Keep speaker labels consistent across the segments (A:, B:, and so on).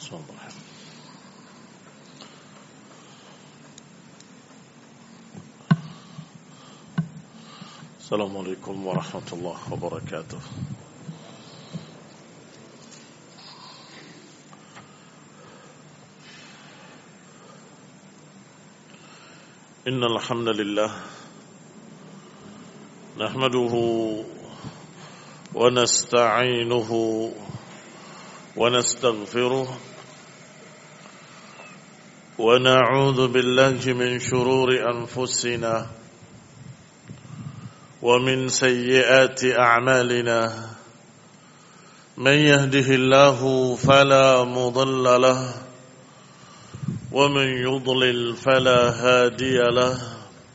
A: Bismillahirrahmanirrahim. Assalamualaikum warahmatullahi wabarakatuh. Innal hamdalillah nahmaduhu wa nasta'inuhu wa nastaghfiruh wa na'udzu billahi min shururi anfusina wa min sayyiati a'malina man yahdihillahu fala mudilla lahu wa man yudlil fala hadiya lahu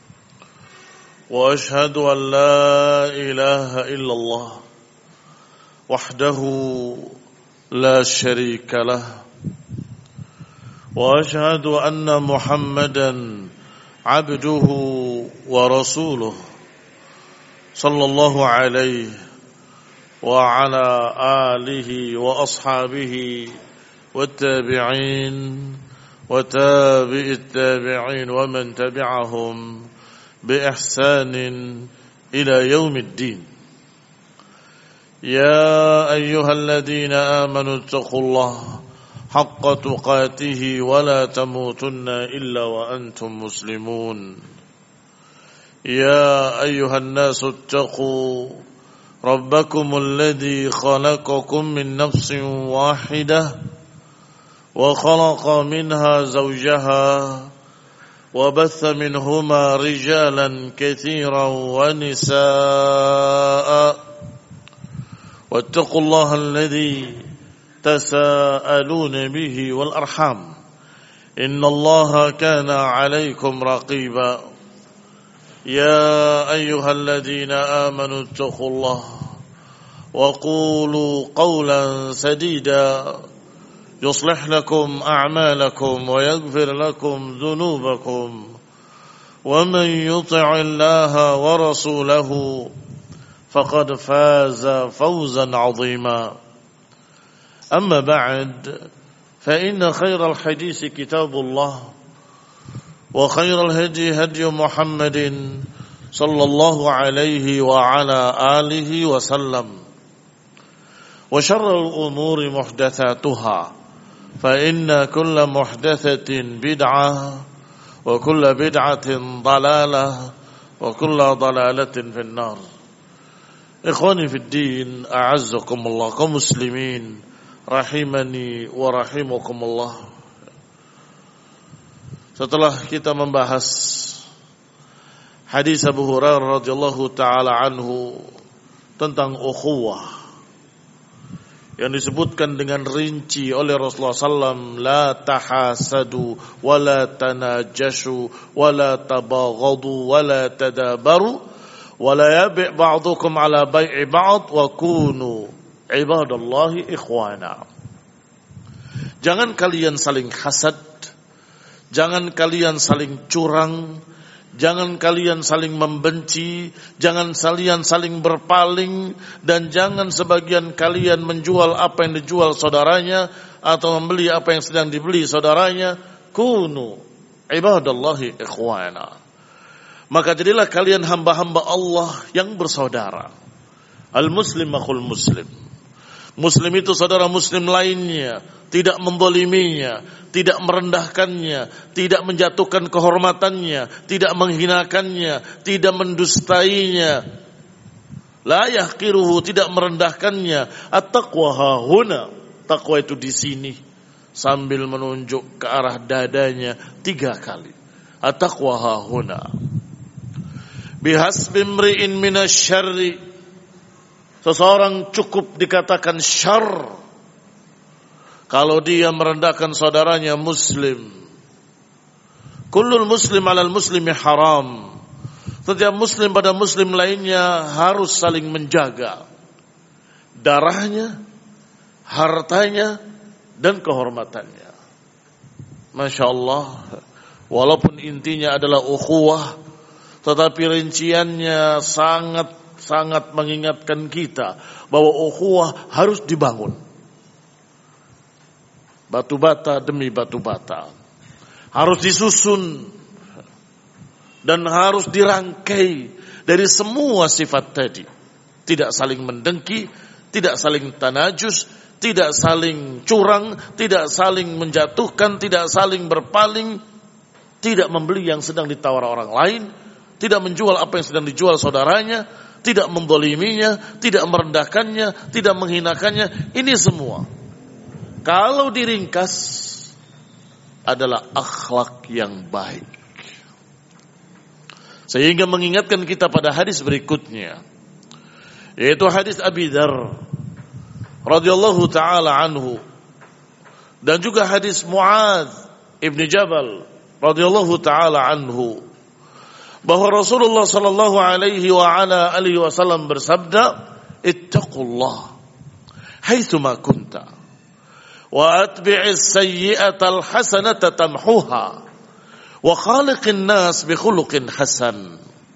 A: wa ashhadu an la ilaha illallah wahdahu la sharika lahu wa ashhadu anna Muhammadan abduhu wa rasuluh sallallahu alaihi wa ala alihi wa ashabihi wattabi'in wa tabi'it tabi'in wa man tabi'ahum bi ihsanin ila yaumiddin. Ya ayyuhalladhina amanu taqullaha haqqa tuqatih wa la tamutunna illa wa antum muslimun. يا أيها الناس اتقوا ربكم الذي خلقكم من نفس واحدة وخلق منها زوجها وبث منهما رجالا كثيرا ونساء واتقوا الله الذي تساءلون به والأرحام إن الله كان عليكم رقيبا يا أيها الذين آمنوا اتقوا الله وقولوا قولا سديدا يصلح لكم أعمالكم ويغفر لكم ذنوبكم ومن يطع الله ورسوله فقد فاز فوزا عظيما أما بعد فإن خير الحديث كتاب الله وخير الهدي هدي محمد صلى الله عليه وعلى آله وسلم وشر الأمور محدثاتها فإن كل محدثة بدعة وكل بدعة ضلالة وكل ضلالة في النار. إخواني في الدين أعزكم الله كمسلمين rahimani wa rahimakumullah. Setelah kita membahas hadis Abu Hurairah radhiyallahu taala anhu tentang ukhuwah yang disebutkan dengan rinci oleh Rasulullah sallam, la tahasadu wa la tanajashu wa la tabaghadu wa la tadabaru wa la yabi' ba'dukum ala bai'i ba'd wa kunu ibadallahi ikhwana. Jangan kalian saling hasad, jangan kalian saling curang, jangan kalian saling membenci, jangan kalian saling berpaling, dan jangan sebagian kalian menjual apa yang dijual saudaranya atau membeli apa yang sedang dibeli saudaranya. Kunu ibadallahi ikhwana. Maka jadilah kalian hamba-hamba Allah yang bersaudara. Al-muslim akhul muslim. Muslim itu saudara muslim lainnya, tidak mendoliminya, tidak merendahkannya, tidak menjatuhkan kehormatannya, tidak menghinakannya, tidak mendustainya. La yahqiruhu, tidak merendahkannya. At-taqwa hahuna, taqwa itu di sini, sambil menunjuk ke arah dadanya 3 kali. At-taqwa hahuna. Bihasbi imri'in minasyarri, seseorang cukup dikatakan syarr kalau dia merendahkan saudaranya muslim. Kullul muslim alal muslimi haram. Setiap muslim pada muslim lainnya harus saling menjaga darahnya, hartanya, dan kehormatannya. Masya Allah. Walaupun intinya adalah ukhuwah, tetapi rinciannya sangat mengingatkan kita bahwa ukhuwah harus dibangun. batu bata demi batu bata. Harus disusun dan harus dirangkai dari semua sifat tadi. Tidak saling mendengki, tidak saling tanajus, tidak saling curang, tidak saling menjatuhkan, tidak saling berpaling, tidak membeli yang sedang ditawar orang lain, tidak menjual apa yang sedang dijual saudaranya, tidak mendoliminya, tidak merendahkannya, tidak menghinakannya. Ini semua kalau diringkas adalah akhlak yang baik. Sehingga mengingatkan kita pada hadis berikutnya, yaitu hadis Abi Dzar radhiyallahu taala anhu, dan juga hadis Muadz ibn Jabal radhiyallahu taala anhu, bahwa Rasulullah sallallahu alaihi wa ala alihi wasallam bersabda, ittaqullah haitsuma kunta wa atbi'is sayyi'atal hasanata tamhuha wa khaliqin nas bi khuluqin hasan.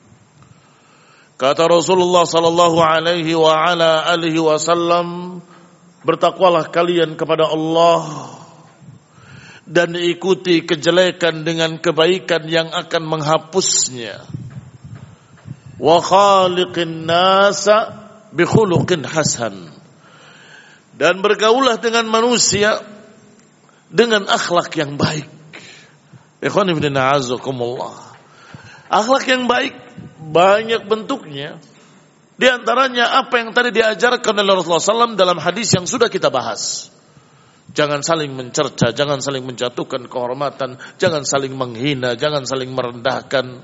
A: Kata Rasulullah sallallahu alaihi wa ala alihi wasallam, bertakwalah kalian kepada Allah dan ikuti kejelekan dengan kebaikan yang akan menghapusnya. Wa khaliqin nasa bi khuluqin hasan. Dan bergaulah dengan manusia dengan akhlak yang baik. Ikhwan fillah a'azzakumullah. Akhlak yang baik banyak bentuknya. Di antaranya apa yang tadi diajarkan oleh Rasulullah SAW dalam hadis yang sudah kita bahas. Jangan saling mencerca, jangan saling menjatuhkan kehormatan, jangan saling menghina, jangan saling merendahkan.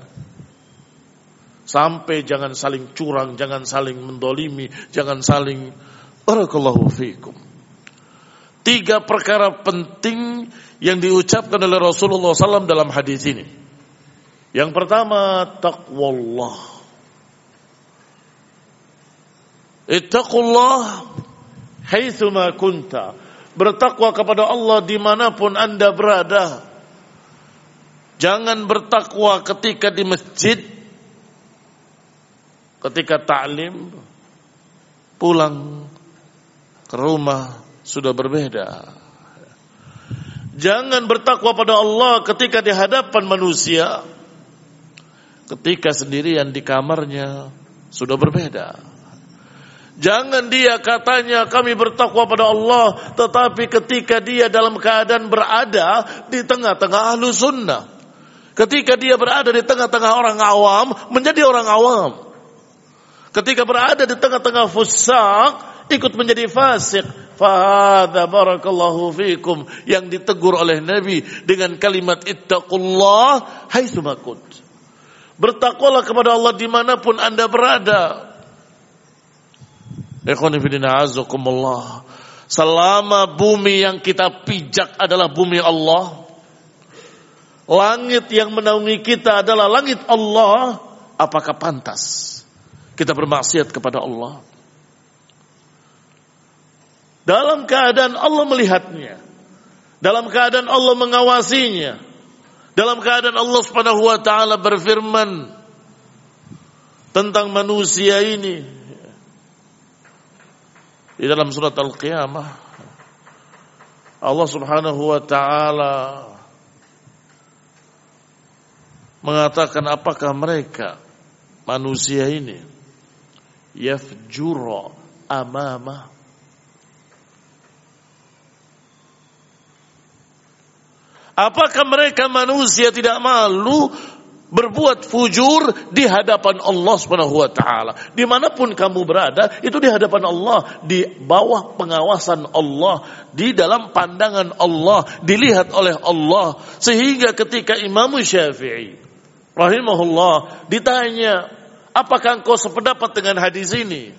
A: Sampai jangan saling curang, jangan saling mendolimi, jangan saling... Barakallahu fiikum. 3 perkara penting yang diucapkan oleh Rasulullah SAW dalam hadis ini. Yang pertama, taqwallah. Ittaqullah haitsuma kunta. Bertakwa kepada Allah dimanapun Anda berada. Jangan bertakwa ketika di masjid, ketika ta'lim, pulang ke rumah sudah berbeda. Jangan bertakwa pada Allah ketika di hadapan manusia, ketika sendirian di kamarnya sudah berbeda. Jangan dia katanya kami bertakwa pada Allah, tetapi ketika dia dalam keadaan berada di tengah-tengah ahlu sunnah, ketika dia berada di tengah-tengah orang awam, menjadi orang awam. Ketika berada di tengah-tengah fusaq, ikut menjadi fasik. Fahadha barakallahu fikum, yang ditegur oleh Nabi dengan kalimat ittaqullah haitsuma kunt. Bertakwalah kepada Allah dimanapun Anda berada. Ikhwani fillah a'azzakumullah. Selama bumi yang kita pijak adalah bumi Allah, langit yang menaungi kita adalah langit Allah, apakah pantas kita bermaksiat kepada Allah? Dalam keadaan Allah melihatnya, dalam keadaan Allah mengawasinya, dalam keadaan Allah Subhanahu wa taala berfirman tentang manusia ini di dalam surat Al-Qiyamah. Allah Subhanahu wa taala mengatakan, apakah mereka manusia ini yafjura amamah, apakah mereka manusia tidak malu berbuat fujur di hadapan Allah Subhanahu wa taala? Dimanapun kamu berada, itu di hadapan Allah, di bawah pengawasan Allah, di dalam pandangan Allah, dilihat oleh Allah. Sehingga ketika Imam Syafi'i rahimahullah ditanya, apakah engkau sependapat dengan hadis ini?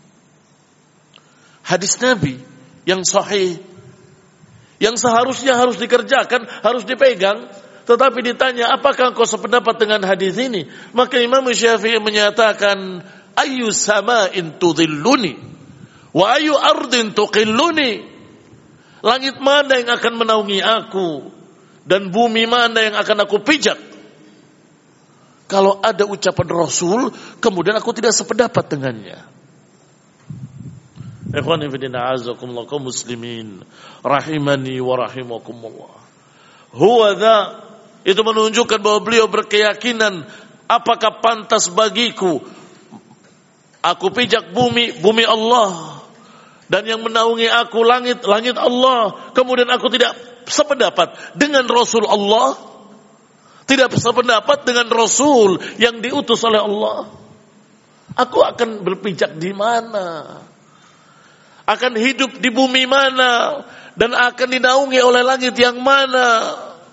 A: Hadis Nabi yang sahih, yang seharusnya harus dikerjakan, harus dipegang. Tetapi ditanya, apakah engkau sependapat dengan hadis ini? Maka Imam Syafi'i menyatakan, ayu sama'in tudhilluni wa ayu ardin tuqilluni. Langit mana yang akan menaungi aku, dan bumi mana yang akan aku pijak? Kalau ada ucapan Rasul, kemudian aku tidak sependapat dengannya. Ikhwani fi din a'azakumullah kaum muslimin rahimani wa rahimakumullah. Huwa dha, itu menunjukkan bahwa beliau berkeyakinan, apakah pantas bagiku aku pijak bumi, bumi Allah, dan yang menaungi aku langit, langit Allah, kemudian aku tidak sependapat dengan Rasul Allah, tidak sependapat dengan Rasul yang diutus oleh Allah. Aku akan berpijak di mana? Akan hidup di bumi mana? Dan akan dinaungi oleh langit yang mana?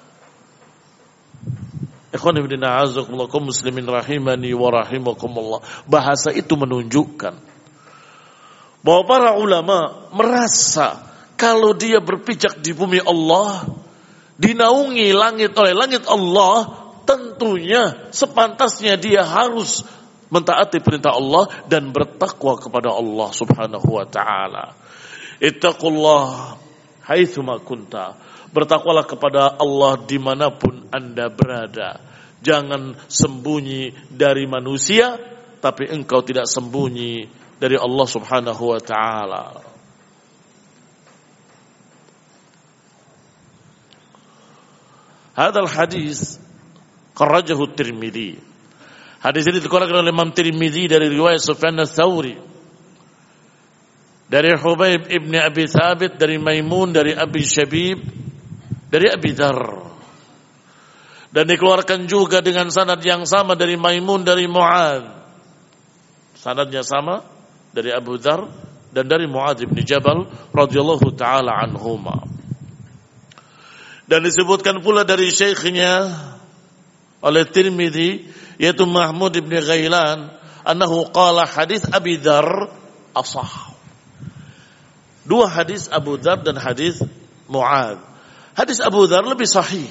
A: Ikhwan ibn a'azakumullah kaum muslimin rahimani wa rahimakumullah. Bahasa itu menunjukkan bahwa para ulama merasa kalau dia berpijak di bumi Allah, dinaungi langit oleh langit Allah, tentunya sepantasnya dia harus mentaati perintah Allah dan bertakwa kepada Allah Subhanahu wa taala. Ittaqullah haitsuma kunta. Bertakwalah kepada Allah dimanapun Anda berada. Jangan sembunyi dari manusia, tapi engkau tidak sembunyi dari Allah Subhanahu wa taala. Hadal hadis kharrajahu Tirmidzi. Hadis ini dikeluarkan oleh Imam Tirmidzi dari riwayat Sufyan ats-Tsauri, dari Hubaib ibn Abi Thabit, dari Maimun, dari Abi Syabib, dari Abi Dzar. Dan dikeluarkan juga dengan sanad yang sama dari Maimun, dari Mu'adz. Sanadnya sama dari Abu Dzar dan dari Mu'adz bin Jabal radhiyallahu taala anhuma. Dan disebutkan pula dari syekhnya oleh Tirmidzi, yaitu Mahmud ibn Ghailan, annahu qala hadis Abi Dzar ashah. Dua hadis Abu Dzar dan hadis Mu'adz. Hadis Abu Dzar lebih sahih.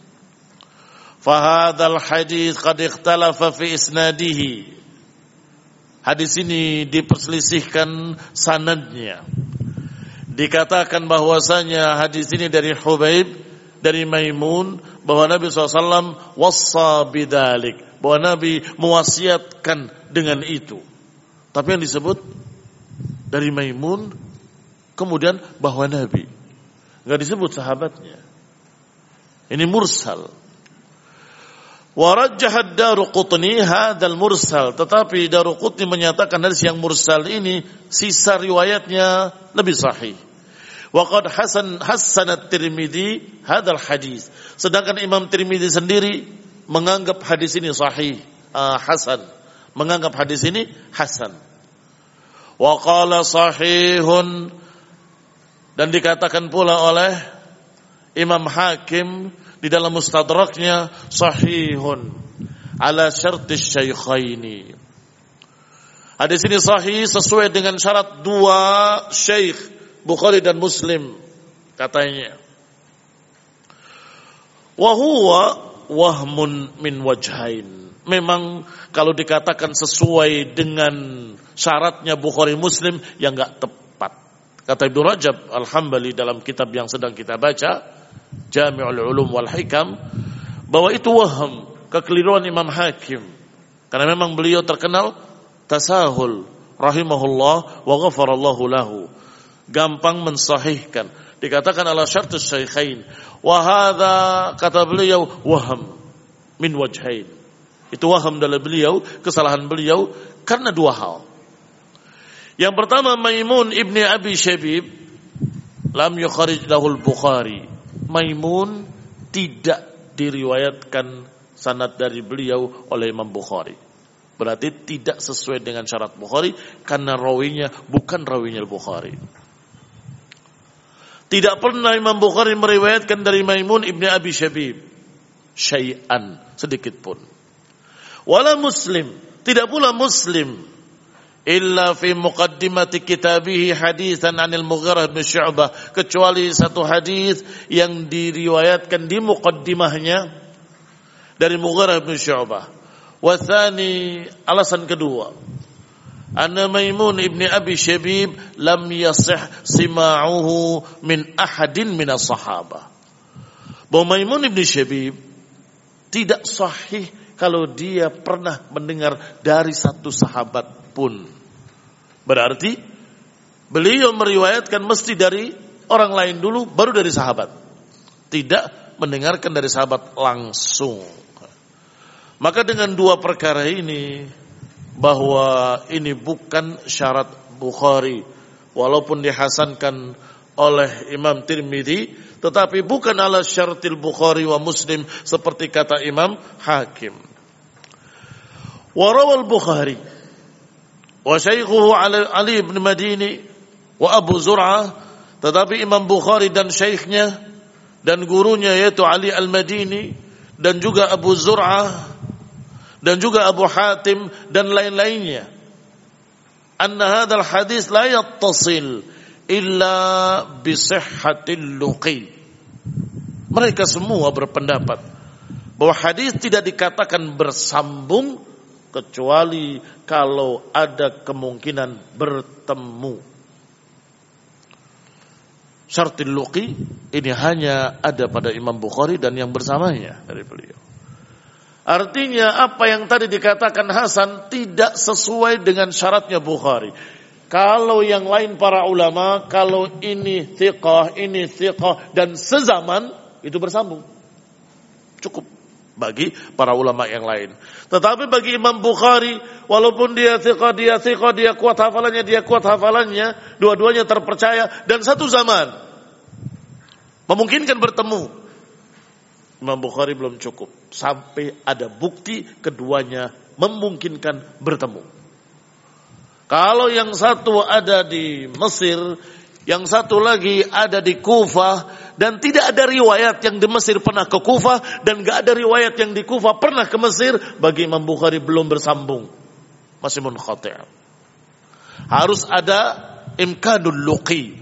A: Fahadal hadis qad ikhtalafa fi isnadihi. Hadis ini diperselisihkan sanadnya. Dikatakan bahwasanya hadis ini dari Hubaib, dari Maimun, bahwa Nabi SAW wassa bidalik, bahwa Nabi mewasiatkan dengan itu. Tapi yang disebut dari Maimun, kemudian bahwa Nabi, enggak disebut sahabatnya. Ini mursal. Wa rajjaha ad-Daruqutni hadzal mursal, tetapi Daruqutni menyatakan hadis yang mursal ini sisa riwayatnya lebih sahih. Wa qad hasan at-Tirmidzi hadzal hadis, sedangkan Imam Tirmidzi sendiri menganggap hadis ini sahih, hasan, menganggap hadis ini hasan. Wa qala sahihun, dan dikatakan pula oleh Imam Hakim di dalam mustadraknya, sahihun ala syartis syaikhaini. Hadis ini sahih sesuai dengan syarat dua syekh, Bukhari dan Muslim, katanya. Wa huwa wahmun min wajhain. Memang kalau dikatakan sesuai dengan syaratnya Bukhari Muslim, ya enggak tepat. Kata Ibnu Rajab Al-Hambali dalam kitab yang sedang kita baca, Jami'ul Ulum wal Hikam, bahwa itu waham, kekeliruan Imam Hakim, karena memang beliau terkenal tasahul rahimahullah wa ghafarallahu lahu, gampang mensahihkan. Dikatakan ala syartus syaikhain, wa hadza, kata beliau, waham min wajhain. Itu waham dalam beliau, kesalahan beliau karena dua hal. Yang pertama, Maimun ibni Abi Syabib lam yukharij lahul Bukhari. Maimun tidak diriwayatkan sanad dari beliau oleh Imam Bukhari. Berarti tidak sesuai dengan syarat Bukhari, karena rawinya bukan rawinya Bukhari. Tidak pernah Imam Bukhari meriwayatkan dari Maimun ibni Abi Syabib syai'an, sedikit pun. Wala Muslim, tidak pula Muslim, illa fi muqaddimati kitabihi haditsan 'anil Mughirah bin Syu'bah, kecuali satu hadis yang diriwayatkan di muqaddimahnya dari Mughirah bin Syu'bah. Wa tsani, alasan kedua, anna Maimun ibni Abi Syabib lam yasih sima'uhu min ahadin minas sahabah. Bahwa Maimun ibni Syabib tidak sahih kalau dia pernah mendengar dari satu sahabat pun. Berarti Beliau meriwayatkan mesti dari orang lain dulu, baru dari sahabat. Tidak mendengarkan dari sahabat langsung. Maka dengan dua perkara ini, bahwa ini bukan syarat Bukhari, walaupun dihasankan oleh Imam Tirmidzi, tetapi bukan ala syaratil Bukhari wa Muslim seperti kata Imam Hakim. Wa rawal Bukhari wa syaikhuhu Ali ibn Madini wa Abu Zur'ah, tetapi Imam Bukhari dan syekhnya dan gurunya yaitu Ali al-Madini dan juga Abu Zur'ah dan juga Abu Hatim dan lain-lainnya, anna hadzal hadis la yattasil illa bi sihhatil luqi. Mereka semua berpendapat bahwa hadis tidak dikatakan bersambung kecuali kalau ada kemungkinan bertemu. Syartil luqi ini hanya ada pada Imam Bukhari dan yang bersamanya dari beliau. Artinya apa yang tadi dikatakan hasan tidak sesuai dengan syaratnya Bukhari. Kalau yang lain para ulama, kalau ini thiqah dan sezaman, itu bersambung. Cukup bagi para ulama yang lain. Tetapi bagi Imam Bukhari, walaupun dia thiqah, dia kuat hafalannya, dua-duanya terpercaya dan satu zaman memungkinkan bertemu, Imam Bukhari belum cukup sampai ada bukti keduanya memungkinkan bertemu. Kalau yang satu ada di Mesir, yang satu lagi ada di Kufah, dan tidak ada riwayat yang di Mesir pernah ke Kufah, dan gak ada riwayat yang di Kufah pernah ke Mesir, bagi Imam Bukhari belum bersambung, masih munqati'. Harus ada imkanul luqi.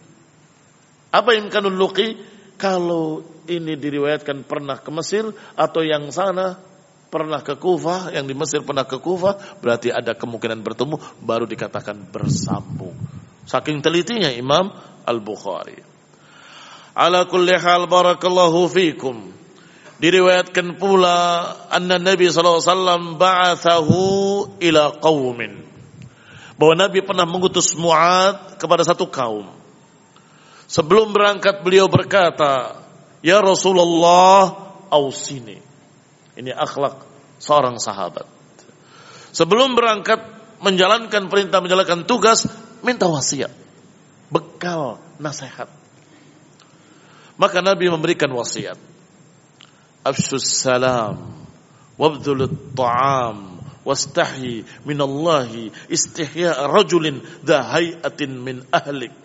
A: Apa imkanul luqi? Kalau ini diriwayatkan pernah ke Mesir, atau yang sana pernah ke Kufah, yang di Mesir pernah ke Kufah, berarti ada kemungkinan bertemu, baru dikatakan bersambung. Saking telitinya Imam Al-Bukhari. Ala kulli hal, barakallahu fikum. Diriwayatkan pula anna Nabi SAW ba'athahu ila qaumin, bahwa Nabi pernah mengutus Mu'ad kepada satu kaum. Sebelum berangkat beliau berkata, ya Rasulullah, ausini. Ini akhlak seorang sahabat. Sebelum berangkat menjalankan perintah, menjalankan tugas, minta wasiat, bekal nasihat. Maka Nabi memberikan wasiat. Afshus salam wabdhulut ta'am wastahi minallahi istihya rajulin dha hayatin min ahlik.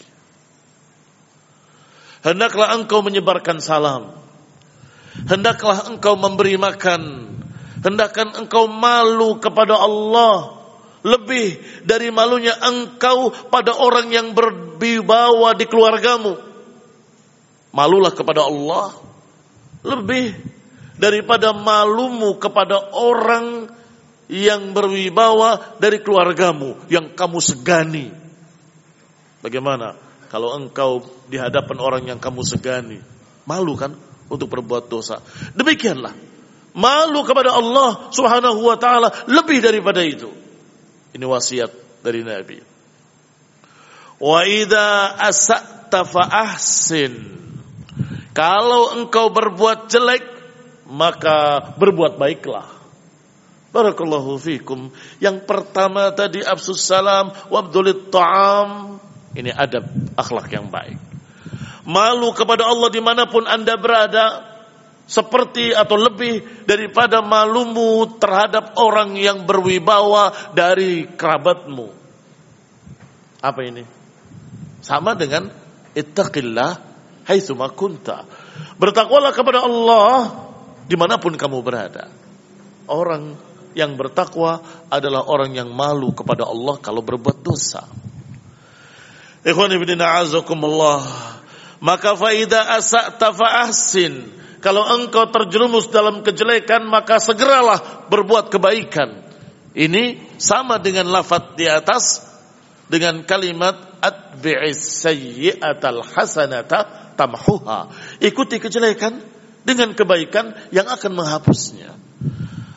A: Hendaklah engkau menyebarkan salam, hendaklah engkau memberi makan, hendaklah engkau malu kepada Allah lebih dari malunya engkau pada orang yang berwibawa di keluargamu. Malulah kepada Allah lebih daripada malumu kepada orang yang berwibawa dari keluargamu yang kamu segani. Bagaimana kalau engkau di hadapan orang yang kamu segani? Malu kan untuk berbuat dosa. Demikianlah malu kepada Allah Subhanahu wa ta'ala lebih daripada itu. Ini wasiat dari Nabi. Wa idza asa'ta fa ahsin. Kalau engkau berbuat jelek, maka berbuat baiklah. Barakallahu fikum. Yang pertama tadi afsus salam wabdhulit ta'am. Ini adab akhlak yang baik. Malu kepada Allah dimanapun anda berada, seperti atau lebih daripada malumu terhadap orang yang berwibawa dari kerabatmu. Apa ini? Sama dengan ittaqillah haitsuma kunta. Bertakwalah kepada Allah dimanapun kamu berada. Orang yang bertakwa adalah orang yang malu kepada Allah kalau berbuat dosa. Ikhwani fillah azakumullah. Maka fa idza asa'ta fa ahsin. Kalau engkau terjerumus dalam kejelekan, maka segeralah berbuat kebaikan. Ini sama dengan lafaz di atas dengan kalimat atbi'is sayyi'atal hasanata tamhuha. Ikuti kejelekan dengan kebaikan yang akan menghapusnya.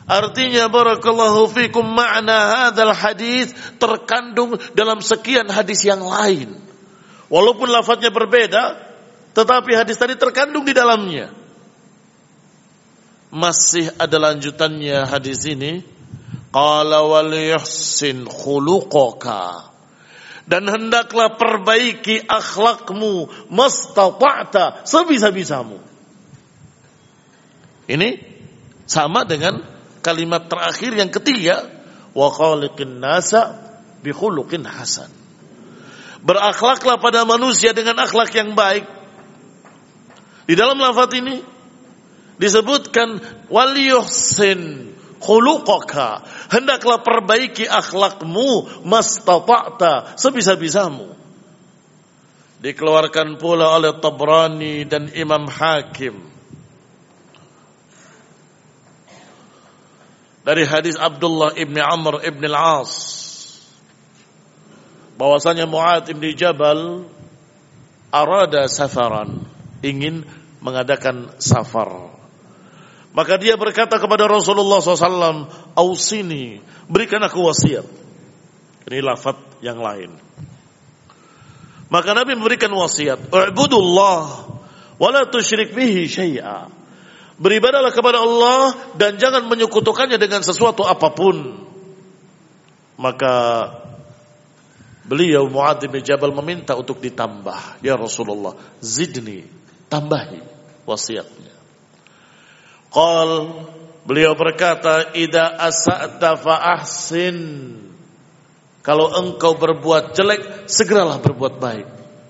A: Artinya barakallahu fikum makna hadzal hadis terkandung dalam sekian hadis yang lain. Walaupun lafadznya berbeda, tetapi hadis tadi terkandung di dalamnya. Masih ada lanjutannya hadis ini. Qala wal yuhsin khuluqaka. Dan hendaklah perbaiki akhlakmu mastata'ta, sebisa-bisamu. Ini sama dengan kalimat terakhir yang ketiga, wa khaliqin nasa bi khuluqin hasan. Berakhlaklah pada manusia dengan akhlak yang baik. Di dalam lafaz ini disebutkan wal yuhsin khuluqaka, hendaklah perbaiki akhlakmu mastata'ta, sebisa-bisamu. Dikeluarkan pula oleh Tabrani dan Imam Hakim dari hadis Abdullah ibn Amr ibn al-As, bahwasanya Mu'adz ibn Jabal arada safaran, ingin mengadakan safar. Maka dia berkata kepada Rasulullah SAW, "Ausini, berikan aku wasiat." Ini lafaz yang lain. Maka Nabi memberikan wasiat, "U'budullah wa la tusyrik bihi syai'a." Beribadahlah kepada Allah dan jangan menyekutukannya dengan sesuatu apapun. Maka beliau Mu'adz bin Jabal meminta untuk ditambah, "Ya Rasulullah, zidni, tambahi wasiatnya." Beliau berkata, "Idza asa'ta fa ahsin." Kalau engkau berbuat jelek, segeralah berbuat baik.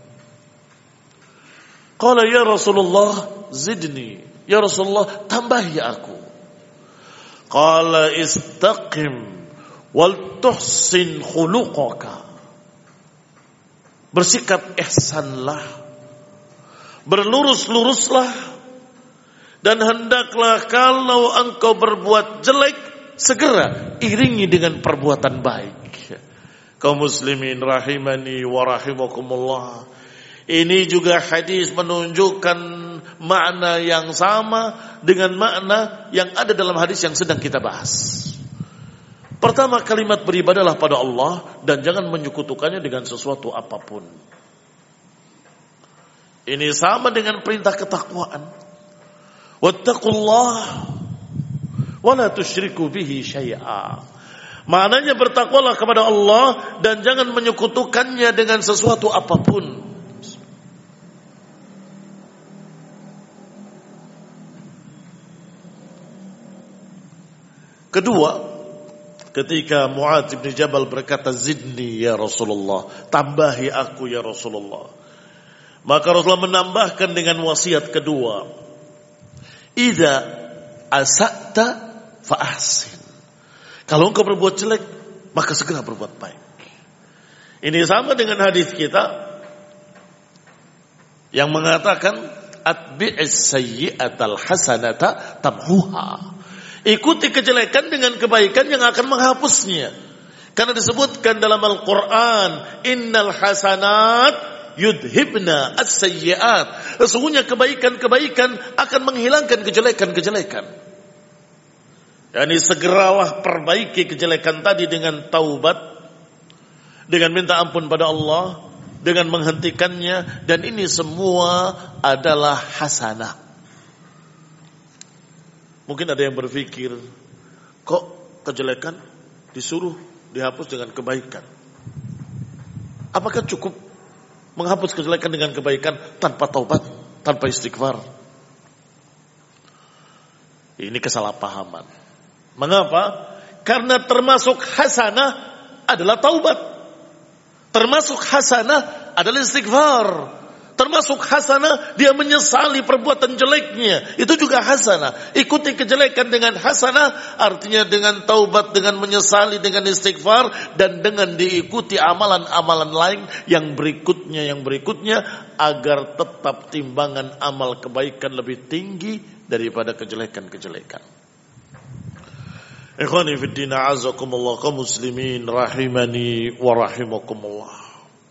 A: Qala ya Rasulullah, zidni. Ya Rasulullah, tambahi aku. Qala istaqim wal tuhsin khuluqaka. Bersikap ihsanlah, berlurus-luruslah, dan hendaklah kalau engkau berbuat jelek, segera iringi dengan perbuatan baik. Kaum muslimin rahimani wa rahimakumullah. Ini juga hadis menunjukkan makna yang sama dengan makna yang ada dalam hadis yang sedang kita bahas. Pertama, kalimat beribadahlah pada Allah dan jangan menyekutukannya dengan sesuatu apapun. Ini sama dengan perintah ketakwaan. Wattaqullah wa la tusyriku bihi syai'a. Maknanya bertakwalah kepada Allah dan jangan menyekutukannya dengan sesuatu apapun. Kedua, ketika Mu'adz bin Jabal berkata, "Zidni ya Rasulullah, tambahi aku ya Rasulullah." Maka Rasulullah menambahkan dengan wasiat kedua, "Idza asa'ta fa ahsin." Kalau engkau berbuat jelek, maka segera berbuat baik. Ini sama dengan hadis kita yang mengatakan, "Atbi'is sayyi'atal hasanata tamhuha." Ikuti kejelekan dengan kebaikan yang akan menghapusnya. Karena disebutkan dalam Al-Quran, "Innal hasanat yudhibna as-sayyi'at." Sesungguhnya kebaikan-kebaikan akan menghilangkan kejelekan-kejelekan. Yani segeralah perbaiki kejelekan tadi dengan taubat, dengan minta ampun pada Allah, dengan menghentikannya, dan ini semua adalah hasanah. Mungkin ada yang berpikir, kok kejelekan disuruh dihapus dengan kebaikan? Apakah cukup menghapus kejelekan dengan kebaikan tanpa taubat, tanpa istighfar? Ini kesalahpahaman. Mengapa? Karena termasuk hasanah adalah taubat. Termasuk hasanah adalah istighfar. Termasuk hasanah dia menyesali perbuatan jeleknya. Itu juga hasanah. Ikuti kejelekan dengan hasanah, artinya dengan taubat, dengan menyesali, dengan istighfar, dan dengan diikuti amalan-amalan lain yang berikutnya, agar tetap timbangan amal kebaikan lebih tinggi daripada kejelekan-kejelekan. Ikhwani fiddin, a'azakumullah, kaum muslimin rahimani wa rahimakumullah.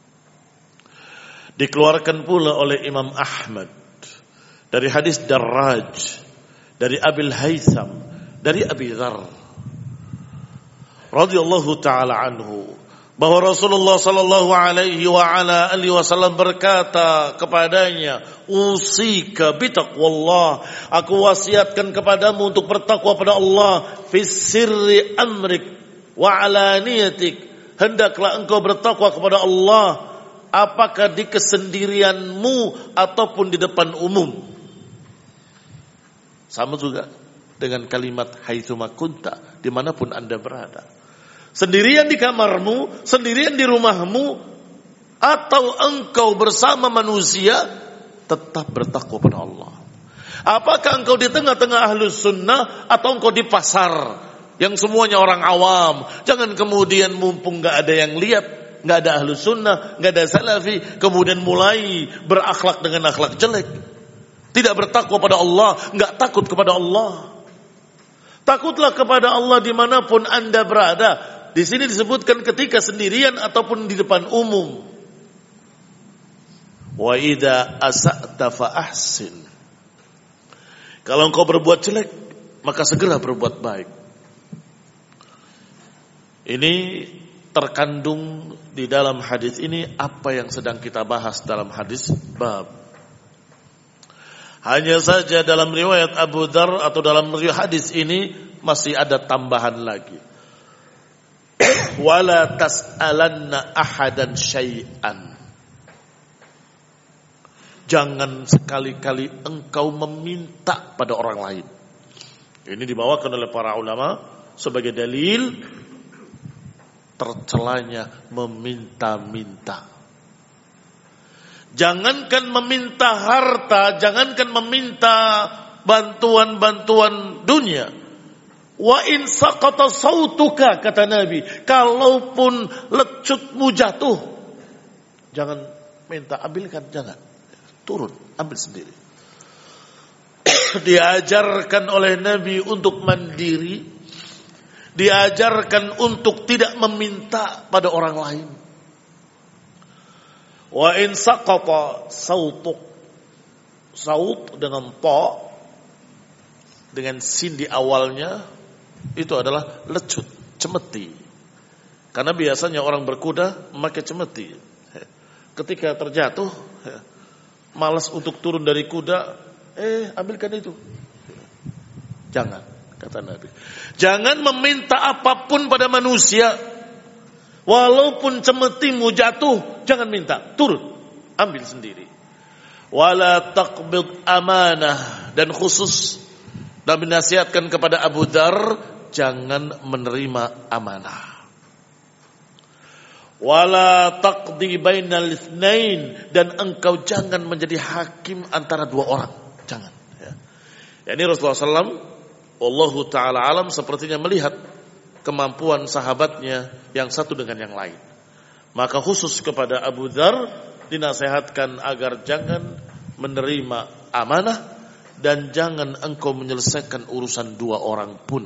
A: Dikeluarkan pula oleh Imam Ahmad dari hadis Darraj, dari Abil Haytham, dari Abi Dzar radhiyallahu taala anhu bahwa Rasulullah sallallahu alaihi wa ala alihi wasallam berkata kepadanya, "Usika bitaqwallah." Aku wasiatkan kepadamu untuk bertakwa pada Allah fi sirri amrik wa alaniyatik. Hendaklah engkau bertakwa kepada Allah apakah di kesendirianmu ataupun di depan umum. Sama juga dengan kalimat haitsuma kunta, dimanapun Anda berada. Sendirian di kamarmu, sendirian di rumahmu, atau engkau bersama manusia, tetap bertakwa pada Allah. Apakah engkau di tengah-tengah ahlus sunnah, atau engkau di pasar, yang semuanya orang awam. Jangan kemudian mumpung gak ada yang lihat, gak ada ahlus sunnah, gak ada salafi, kemudian mulai berakhlak dengan akhlak jelek. Tidak bertakwa pada Allah, gak takut kepada Allah. Takutlah kepada Allah dimanapun Anda berada. Di sini disebutkan ketika sendirian ataupun di depan umum. Wa idza asa'ta fa ahsin. Kalau engkau berbuat jelek, maka segera berbuat baik. Ini terkandung di dalam hadis ini apa yang sedang kita bahas dalam hadis bab. Hanya saja dalam riwayat Abu Dzar atau dalam hadis ini masih ada tambahan lagi. Wala tas'alanna ahadan syai'an. Jangan sekali-kali engkau meminta pada orang lain. Ini dibawakan oleh para ulama sebagai dalil tercelanya meminta-minta. Jangankan meminta harta, jangankan meminta bantuan-bantuan dunia. Wa in saqata sautuka, kata Nabi, kalaupun lecutmu jatuh, jangan minta, ambilkan, jangan. Turun, ambil sendiri. Diajarkan oleh Nabi untuk mandiri, diajarkan untuk tidak meminta pada orang lain. Wa in saqata sautuk, saut dengan ta, dengan sin di awalnya, itu adalah lecut, cemeti. Karena biasanya orang berkuda memakai cemeti. Ketika terjatuh, malas untuk turun dari kuda, ambilkan itu. Jangan, kata Nabi. Jangan meminta apapun pada manusia. Walaupun cemetimu jatuh, jangan minta, turun, ambil sendiri. Wala taqbid amanah, dan khusus Nabi nasihatkan kepada Abu Dzar, jangan menerima amanah. Wala taqdi bainal itsnain, dan engkau jangan menjadi hakim antara dua orang. Jangan. Ya. Ini Rasulullah SAW, Wallahu ta'ala alam, sepertinya melihat kemampuan sahabatnya yang satu dengan yang lain. Maka khusus kepada Abu Dzar dinasihatkan agar jangan menerima amanah dan jangan engkau menyelesaikan urusan dua orang pun.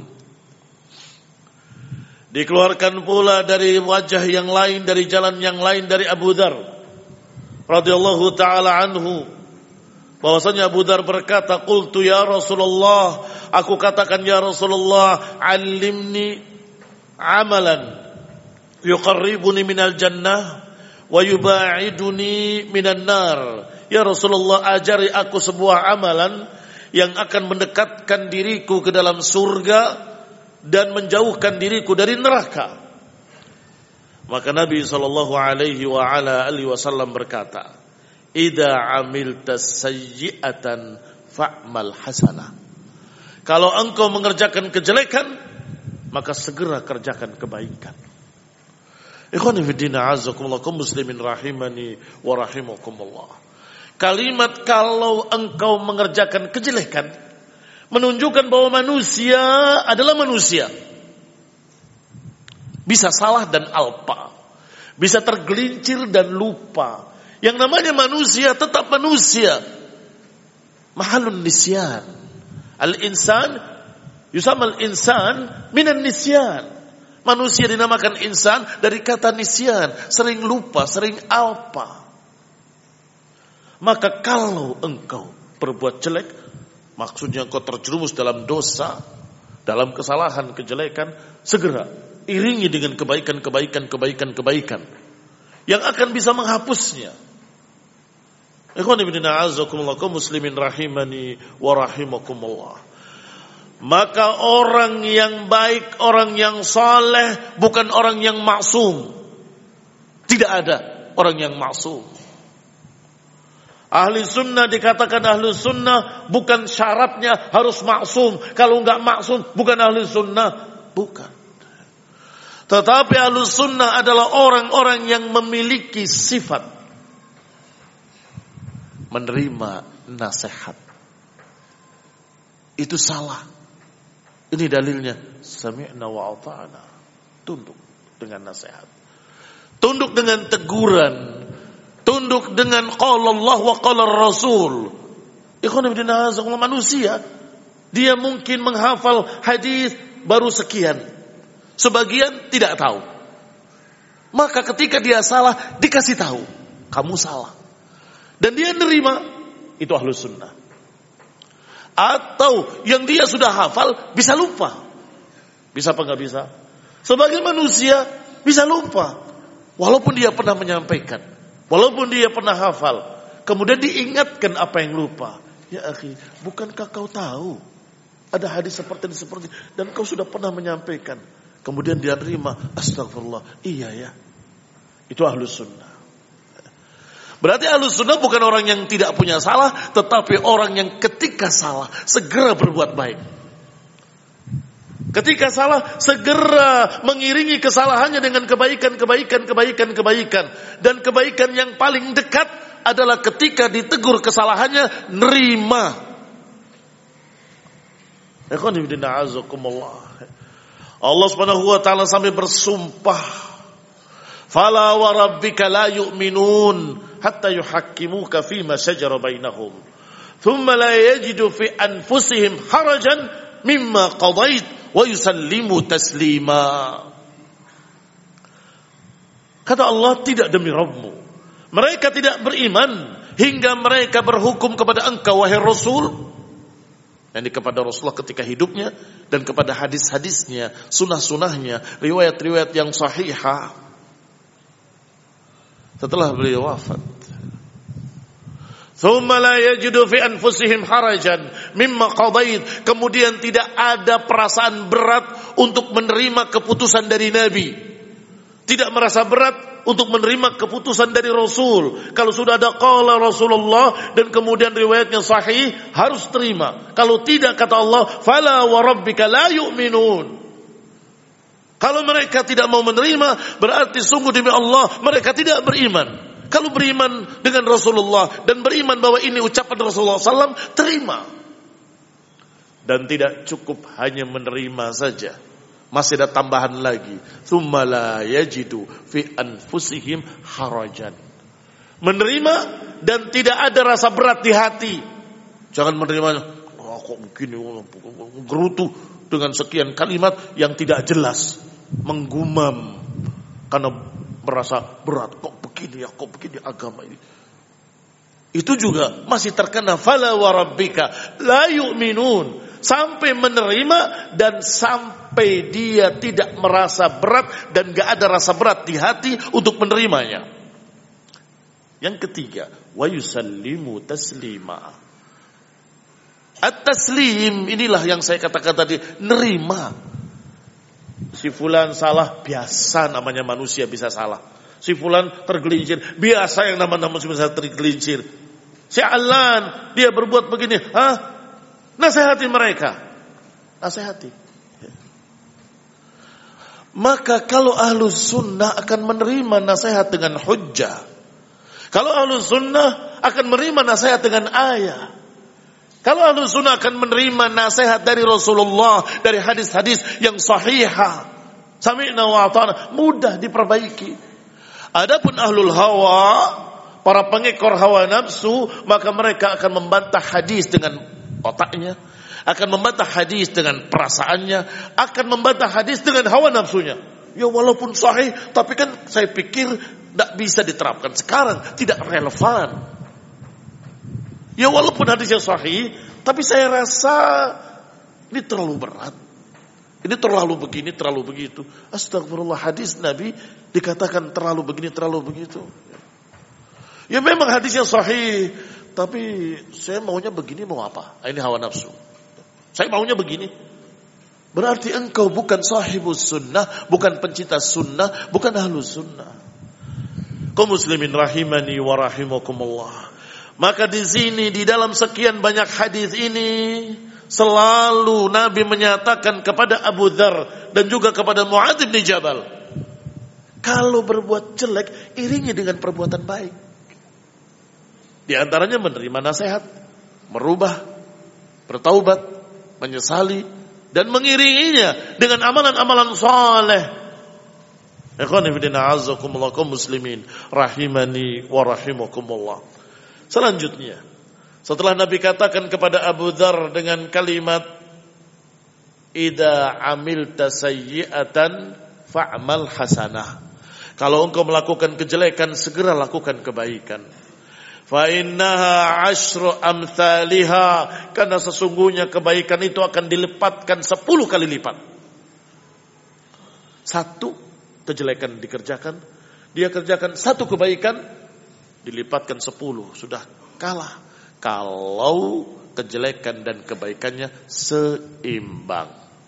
A: Dikeluarkan pula dari wajah yang lain, dari jalan yang lain dari Abu Dzar radhiyallahu taala anhu, bahwasanya Abu Dzar berkata, "Qultu ya Rasulullah," aku katakan ya Rasulullah, "'allimni 'amalan yuqarribuni minal jannah wa yuba'iduni minan nar." Ya Rasulullah, ajari aku sebuah amalan yang akan mendekatkan diriku ke dalam surga dan menjauhkan diriku dari neraka. Maka Nabi sallallahu alaihi wa ala alihi wasallam berkata, "Idza 'amilta sayyi'atan fa'mal hasanah." Kalau engkau mengerjakan kejelekan, maka segera kerjakan kebaikan. Ikhwani fi din, a'azzakumullah, kaum muslimin rahimani wa rahimakumullah. Kalimat kalau engkau mengerjakan kejelekan menunjukkan bahwa manusia adalah manusia. Bisa salah dan alpa, bisa tergelincir dan lupa. Yang namanya manusia tetap manusia. Mahalun nisyan. Al-insan yusamal insan minan nisyan. Manusia dinamakan insan dari kata nisyan, sering lupa, sering alpa. Maka kalau engkau berbuat jelek, maksudnya engkau terjerumus dalam dosa, Dalam kesalahan, kejelekan, segera iringi dengan kebaikan yang akan bisa menghapusnya. Ikhwan ibn a'azakumullah, kaum muslimin rahimani wa rahimakumullah. Maka orang yang baik, orang yang saleh, bukan orang yang maksum. Tidak ada orang yang maksum. Ahli sunnah dikatakan ahli sunnah, bukan syaratnya harus maksum. Kalau enggak maksum, bukan ahli sunnah. Bukan. Tetapi ahli sunnah adalah orang-orang yang memiliki sifat menerima nasihat. Itu salah. Ini dalilnya. Sami'na wa ata'na. Tunduk dengan nasihat. Tunduk dengan teguran. Tunduk dengan qala Allah wa qala Rasul. Ikhwan ibn a'azakumullah, manusia dia mungkin menghafal hadis baru sekian. Sebagian tidak tahu. Maka ketika dia salah, dikasih tahu. Kamu salah. Dan dia nerima. Itu ahlus sunnah. Atau yang dia sudah hafal, bisa lupa. Bisa apa enggak bisa? Sebagai manusia, bisa lupa. Walaupun dia pernah menyampaikan. Walaupun dia pernah hafal. Kemudian diingatkan apa yang lupa. Ya akhi, bukankah kau tahu? Ada hadis seperti ini. Dan kau sudah pernah menyampaikan. Kemudian dia terima, astagfirullah, iya ya. Itu ahlus sunnah. Berarti ahlus sunnah bukan orang yang tidak punya salah, tetapi orang yang ketika salah segera berbuat baik. Ketika salah segera mengiringi kesalahannya dengan kebaikan. Dan kebaikan yang paling dekat adalah ketika ditegur kesalahannya, nerima. Ikhwan ibn a'azakumullah. Allah Subhanahu wa taala sampai bersumpah, "Fala wa rabbika la yu'minun hatta yuhakkimuka fima shajara bainahum, thumma la yajidu fi anfusihim harajan mimma qadait wa yusallimu taslima." Kata Allah, tidak demi Rabbmu, mereka tidak beriman hingga mereka berhukum kepada engkau wahai Rasul, yang kepada Rasulullah ketika hidupnya dan kepada hadis-hadisnya, sunnah-sunnahnya, riwayat-riwayat yang sahihah setelah beliau wafat. Thumma la yajidu fi anfusihim harajan mimma qadait, kemudian tidak ada perasaan berat untuk menerima keputusan dari Nabi. Tidak merasa berat untuk menerima keputusan dari Rasul. Kalau sudah ada qala Rasulullah dan kemudian riwayatnya sahih, harus terima. Kalau tidak, kata Allah, fala wa rabbika la yu'minun. Kalau mereka tidak mau menerima, berarti sungguh demi Allah mereka tidak beriman. Kalau beriman dengan Rasulullah dan beriman bahwa ini ucapan Rasulullah SAW, terima. Dan tidak cukup hanya menerima saja. Masih ada tambahan lagi. Tsumma la yajidu fi anfusihim harajan. Menerima dan tidak ada rasa berat di hati. Jangan menerimanya, kok begini, gerutu dengan sekian kalimat yang tidak jelas, menggumam karena merasa berat. Kok begini agama ini. Itu juga masih terkena fala wa rabbika la yu'minun. Sampai menerima dan sampai dia tidak merasa berat dan gak ada rasa berat di hati untuk menerimanya. Yang ketiga, wa yusallimu taslima. At-taslim, inilah yang saya katakan tadi, nerima. Si fulan salah, biasa namanya manusia bisa salah. Si fulan tergelincir, biasa yang nama-nama manusia tergelincir. Si Alan, dia berbuat begini, nasihati mereka. Nasihati. Maka kalau ahlus sunnah akan menerima nasihat dengan hujjah. Kalau ahlus sunnah akan menerima nasihat dengan ayat. Kalau ahlus sunnah akan menerima nasihat dari Rasulullah, dari hadis-hadis yang sahihah. Sami'na wa ata'na, mudah diperbaiki. Adapun ahlul hawa, para pengekor hawa nafsu, maka mereka akan membantah hadis dengan otaknya, akan membantah hadis dengan perasaannya, akan membantah hadis dengan hawa nafsunya. Ya walaupun sahih, tapi kan saya pikir tidak bisa diterapkan sekarang, tidak relevan. Ya walaupun hadisnya sahih, tapi saya rasa ini terlalu berat. Ini terlalu begini, terlalu begitu. Astagfirullah, hadis Nabi dikatakan terlalu begini, terlalu begitu. Ya memang hadisnya sahih, tapi saya maunya begini, mau apa? Ini hawa nafsu. Saya maunya begini. Berarti engkau bukan sahibus sunnah, bukan pencinta sunnah, bukan ahlus sunnah. Kaum muslimin rahimani wa rahimakumullah. Maka di sini, di dalam sekian banyak hadis ini, selalu Nabi menyatakan kepada Abu Dzar dan juga kepada Muadz bin Jabal, kalau berbuat jelek, iringi dengan perbuatan baik. Di antaranya menerima nasihat, merubah, bertaubat, menyesali, dan mengiringinya dengan amalan-amalan saleh. Ikhwani fillah, a'azzakumullah, kaum muslimin rahimani wa rahimakumullah. Selanjutnya, setelah Nabi katakan kepada Abu Dzar dengan kalimat idza amilta sayyi'atan fa'mal hasanah. Kalau engkau melakukan kejelekan, segera lakukan kebaikan. Fa innaha asyru amsalha, karena sesungguhnya kebaikan itu akan dilipatkan 10 kali lipat. Satu kejelekan dikerjakan, dia kerjakan satu kebaikan, dilipatkan 10, sudah kalah. Kalau kejelekan dan kebaikannya seimbang.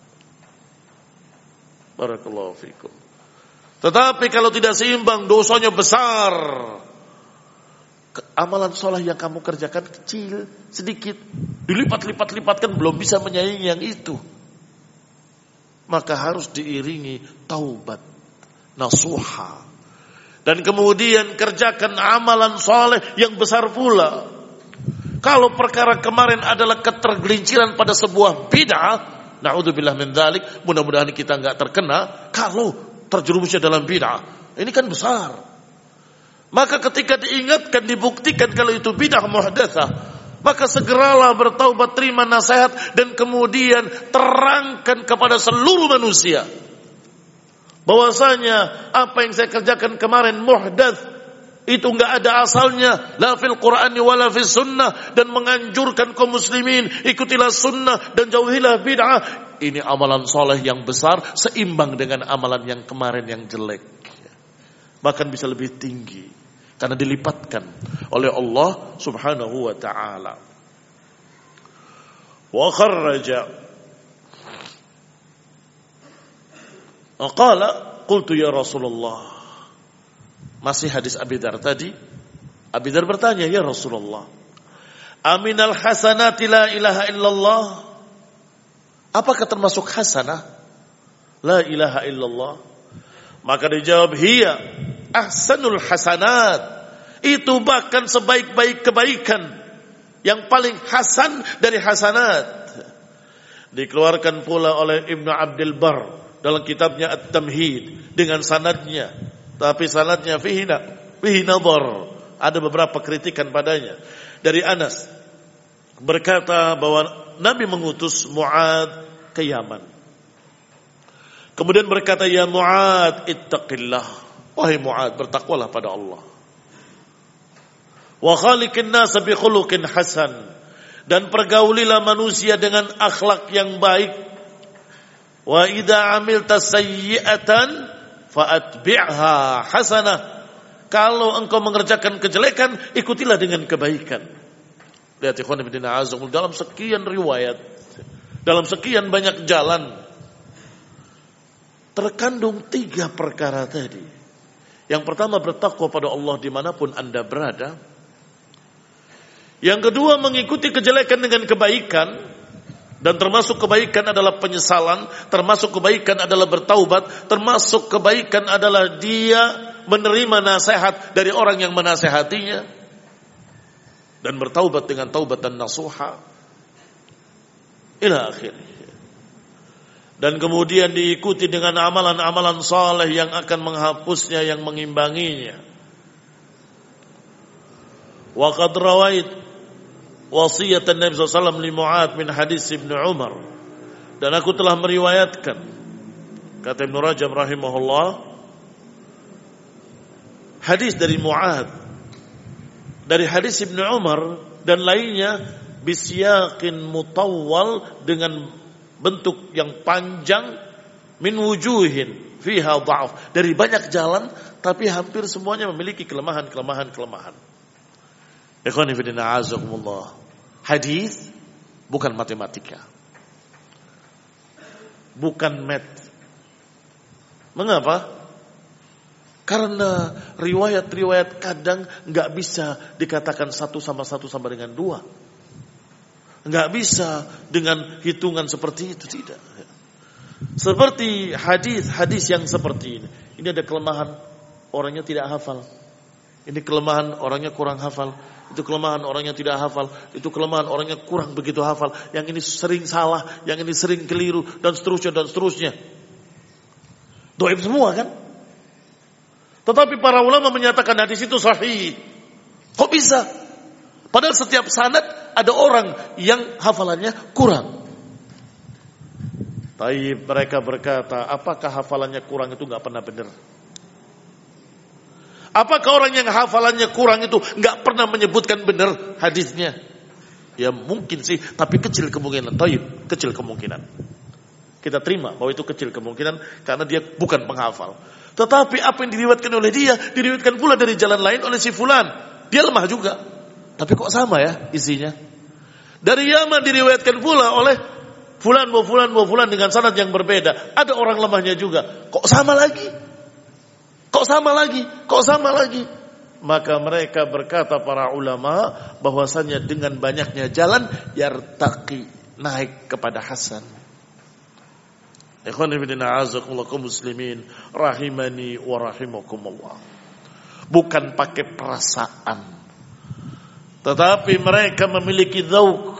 A: Barakallahu fikum. Tetapi kalau tidak seimbang, dosanya besar. Amalan soleh yang kamu kerjakan kecil, sedikit, dilipat-lipat-lipatkan, belum bisa menyaingi yang itu. Maka harus diiringi taubat, nasuha. Dan kemudian kerjakan amalan soleh yang besar pula. Kalau perkara kemarin adalah ketergelinciran pada sebuah bid'ah, na'udzubillah min dzalik, mudah-mudahan kita enggak terkena kalau terjerumusnya dalam bid'ah. Ini kan besar. Maka ketika diingatkan, dibuktikan kalau itu bid'ah muhdatsah, maka segeralah bertaubat, terima nasihat, dan kemudian terangkan kepada seluruh manusia bahwasanya apa yang saya kerjakan kemarin muhdats, itu enggak ada asalnya, la fil Qur'ani wala fis sunnah, dan menganjurkan kaum muslimin ikutilah sunnah dan jauhilah bid'ah. Ini amalan soleh yang besar, seimbang dengan amalan yang kemarin yang jelek, bahkan bisa lebih tinggi karena dilipatkan oleh Allah Subhanahu wa taala. Wa kharraja qala qultu ya Rasulullah. Masih hadis Abi Dzar tadi. Abi Dzar bertanya, ya Rasulullah, aminal hasanati la ilaha illallah? Apakah termasuk hasanah la ilaha illallah? Maka dijawab, hiya ahsanul hasanat. Itu bahkan sebaik-baik kebaikan, yang paling hasan dari hasanat. Dikeluarkan pula oleh Ibnu Abdul Bar dalam kitabnya At-Tamhid dengan sanadnya. Tapi sanadnya fihi nadhar, ada beberapa kritikan padanya. Dari Anas berkata bahwa Nabi mengutus Muadz ke Yaman. Kemudian berkata, ya Muadz ittaqillah, wahai Muadz, bertakwalah pada Allah. Wa khaliqin nas bi khuluqin hasan, dan pergaulilah manusia dengan akhlak yang baik. Wa idza amilta sayyi'atan fa'atbi'ha hasanah. Kalau engkau mengerjakan kejelekan, ikutilah dengan kebaikan. Lihat ikhwan fillah, dalam sekian riwayat, dalam sekian banyak jalan, terkandung 3 perkara tadi. Yang pertama, bertakwa pada Allah dimanapun Anda berada. Yang kedua, mengikuti kejelekan dengan kebaikan. Dan termasuk kebaikan adalah penyesalan, termasuk kebaikan adalah bertaubat, termasuk kebaikan adalah dia menerima nasihat dari orang yang menasihatinya, dan bertaubat dengan taubat dan nasuha ila akhirnya. Dan kemudian diikuti dengan amalan-amalan saleh yang akan menghapusnya, yang mengimbanginya. Wa qad rawait wasiyat Nabi SAW li Mu'adz min hadis Ibnu Umar. Dan aku telah meriwayatkan, kata Ibnu Rajab rahimahullah, hadis dari Mu'adz, dari hadis Ibnu Umar dan lainnya, bisyaqin mutawwal, dengan bentuk yang panjang, min wujuhin fiha dha'af, dari banyak jalan tapi hampir semuanya memiliki kelemahan. Ikhwani fillah azakumullah. Hadis bukan matematika. Bukan math. Mengapa? Karena riwayat-riwayat kadang enggak bisa dikatakan satu sama dengan dua. Enggak bisa dengan hitungan seperti itu, tidak. Seperti hadis yang seperti ini. Ini ada kelemahan, orangnya tidak hafal. Ini kelemahan, orangnya kurang hafal. Itu kelemahan, orangnya tidak hafal. Itu kelemahan, orangnya kurang begitu hafal. Yang ini sering salah, yang ini sering keliru, dan seterusnya. Dhaif semua kan? Tetapi para ulama menyatakan hadis itu sahih. Kok bisa? Padahal setiap sanad ada orang yang hafalannya kurang. Tapi mereka berkata, apakah hafalannya kurang itu gak pernah benar? Apakah orang yang hafalannya kurang itu gak pernah menyebutkan benar hadisnya? Ya mungkin sih, tapi kecil kemungkinan. Kecil kemungkinan. Kita terima bahwa itu kecil kemungkinan karena dia bukan penghafal. Tetapi apa yang diriwayatkan oleh dia, diriwayatkan pula dari jalan lain oleh si fulan. Dia lemah juga. Tapi kok sama ya isinya? Dari Yaman diriwayatkan pula oleh fulan dengan sanad yang berbeda. Ada orang lemahnya juga. Kok sama lagi? Maka mereka berkata para ulama bahwasanya dengan banyaknya jalan yartaqi, naik kepada hasan. Ikhwani fillah azakumullah kaum muslimin rahimani wa rahimakumullah. Bukan pakai perasaan, tetapi mereka memiliki dzauq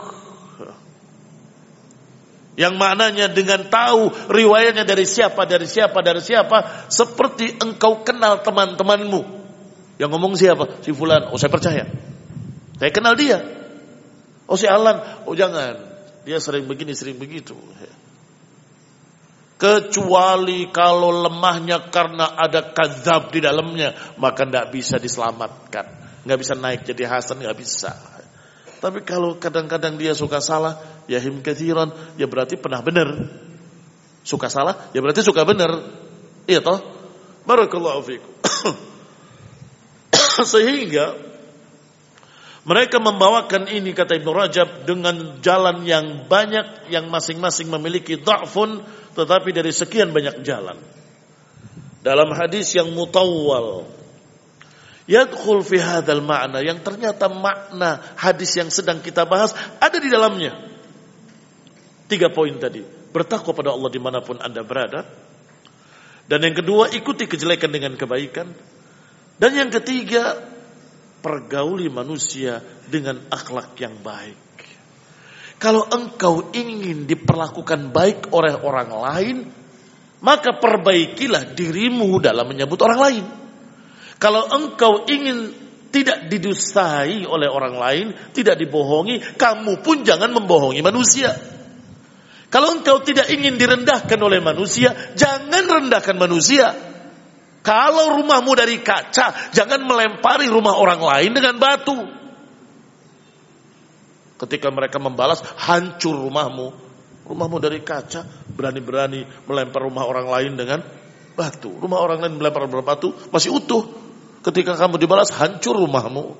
A: yang maknanya dengan tahu riwayatnya dari siapa, seperti engkau kenal teman-temanmu. Yang ngomong siapa? Si fulan. Oh, saya percaya. Saya kenal dia. Oh, si Alan. Oh, jangan. Dia sering begini, sering begitu. Kecuali kalau lemahnya karena ada kadzab di dalamnya, maka tidak bisa diselamatkan. Nggak bisa naik jadi hasan, nggak bisa. Tapi kalau kadang-kadang dia suka salah, yahim katsiran, ya berarti pernah benar. Suka salah, ya berarti suka benar. Iya toh? Barakallahu fiikum. Sehingga mereka membawakan ini, kata Ibnu Rajab, dengan jalan yang banyak, yang masing-masing memiliki dha'fun, tetapi dari sekian banyak jalan. Dalam hadis yang mutawwal, yadkhul fi hadzal ma'na, yang ternyata makna hadis yang sedang kita bahas ada di dalamnya. 3 poin tadi. Bertakwa pada Allah dimanapun Anda berada. Dan yang kedua, ikuti kejelekan dengan kebaikan. Dan yang ketiga, pergauli manusia dengan akhlak yang baik. Kalau engkau ingin diperlakukan baik oleh orang lain, maka perbaikilah dirimu dalam menyambut orang lain. Kalau engkau ingin tidak didustai oleh orang lain, tidak dibohongi, kamu pun jangan membohongi manusia. Kalau engkau tidak ingin direndahkan oleh manusia, jangan rendahkan manusia. Kalau rumahmu dari kaca, jangan melempari rumah orang lain dengan batu. Ketika mereka membalas, hancur rumahmu. Rumahmu dari kaca, berani-berani melempar rumah orang lain dengan batu. Rumah orang lain melempar batu, masih utuh. Ketika kamu dibalas, hancur rumahmu.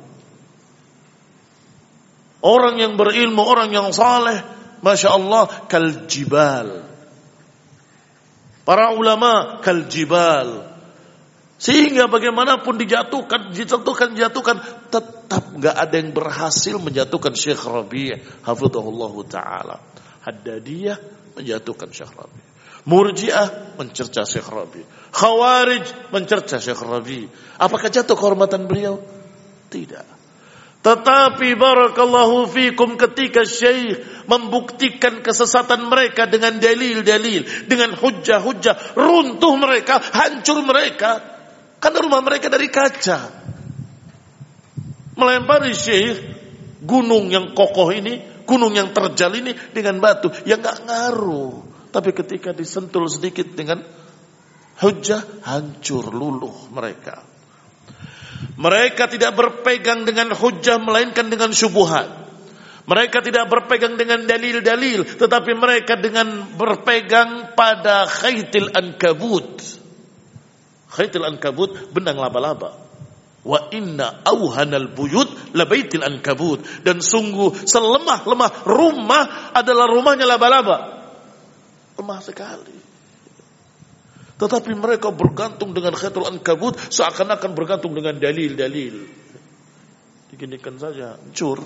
A: Orang yang berilmu, orang yang saleh, Masya Allah, kal jibal. Para ulama kal jibal. Sehingga bagaimanapun dijatuhkan, tetap gak ada yang berhasil menjatuhkan Syekh Rabi' hafizahullah ta'ala. Haddadiyah menjatuhkan Syekh Rabi', Murji'ah mencerca Syekh Rabi', Khawarij mencerca Syekh Rabi'. Apakah jatuh kehormatan beliau? Tidak. Tetapi barakallahu fikum, ketika Syekh membuktikan kesesatan mereka dengan dalil-dalil, dengan hujjah-hujjah, runtuh mereka, hancur mereka. Karena rumah mereka dari kaca. Melempari Syekh, gunung yang kokoh ini, gunung yang terjal ini dengan batu, yang gak ngaruh. Tapi ketika disentul sedikit dengan hujjah, hancur luluh mereka. Mereka tidak berpegang dengan hujjah, melainkan dengan syubhat. Mereka tidak berpegang dengan dalil-dalil, tetapi mereka dengan berpegang pada khaytil ankabut. Khaytil ankabut, benang laba-laba. Wa inna auhanal buyut labaitil ankabut. Dan sungguh selemah-lemah rumah adalah rumahnya laba-laba. Lemah sekali. Tetapi mereka bergantung dengan khaytul ankabut, seakan-akan bergantung dengan dalil-dalil. Diginikan saja, hancur.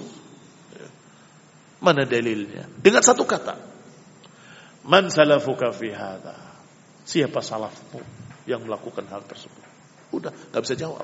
A: Mana dalilnya? Dengan satu kata. Man salafuka fi hadha? Siapa salafmu yang melakukan hal tersebut? Udah, enggak bisa jawab.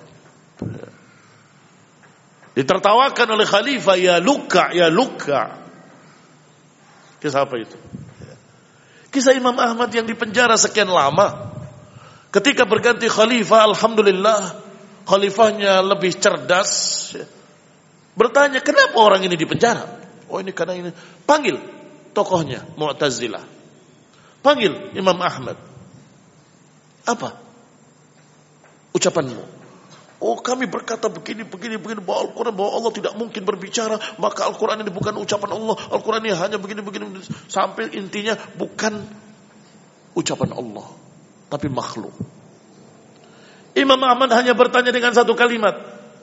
A: Ditertawakan oleh khalifah, ya luka, ya luka. Kisah apa itu? Kisah Imam Ahmad yang dipenjara sekian lama. Ketika berganti khalifah, alhamdulillah, khalifahnya lebih cerdas. Bertanya, kenapa orang ini dipenjara? Oh, ini karena ini. Panggil tokohnya, Mu'tazilah. Panggil Imam Ahmad. Apa ucapanmu? Oh, kami berkata begini bahwa Al-Quran, bahwa Allah tidak mungkin berbicara, maka Al-Quran ini bukan ucapan Allah, Al-Quran ini hanya begini, sampai intinya bukan ucapan Allah, tapi makhluk. Imam Ahmad hanya bertanya dengan satu kalimat,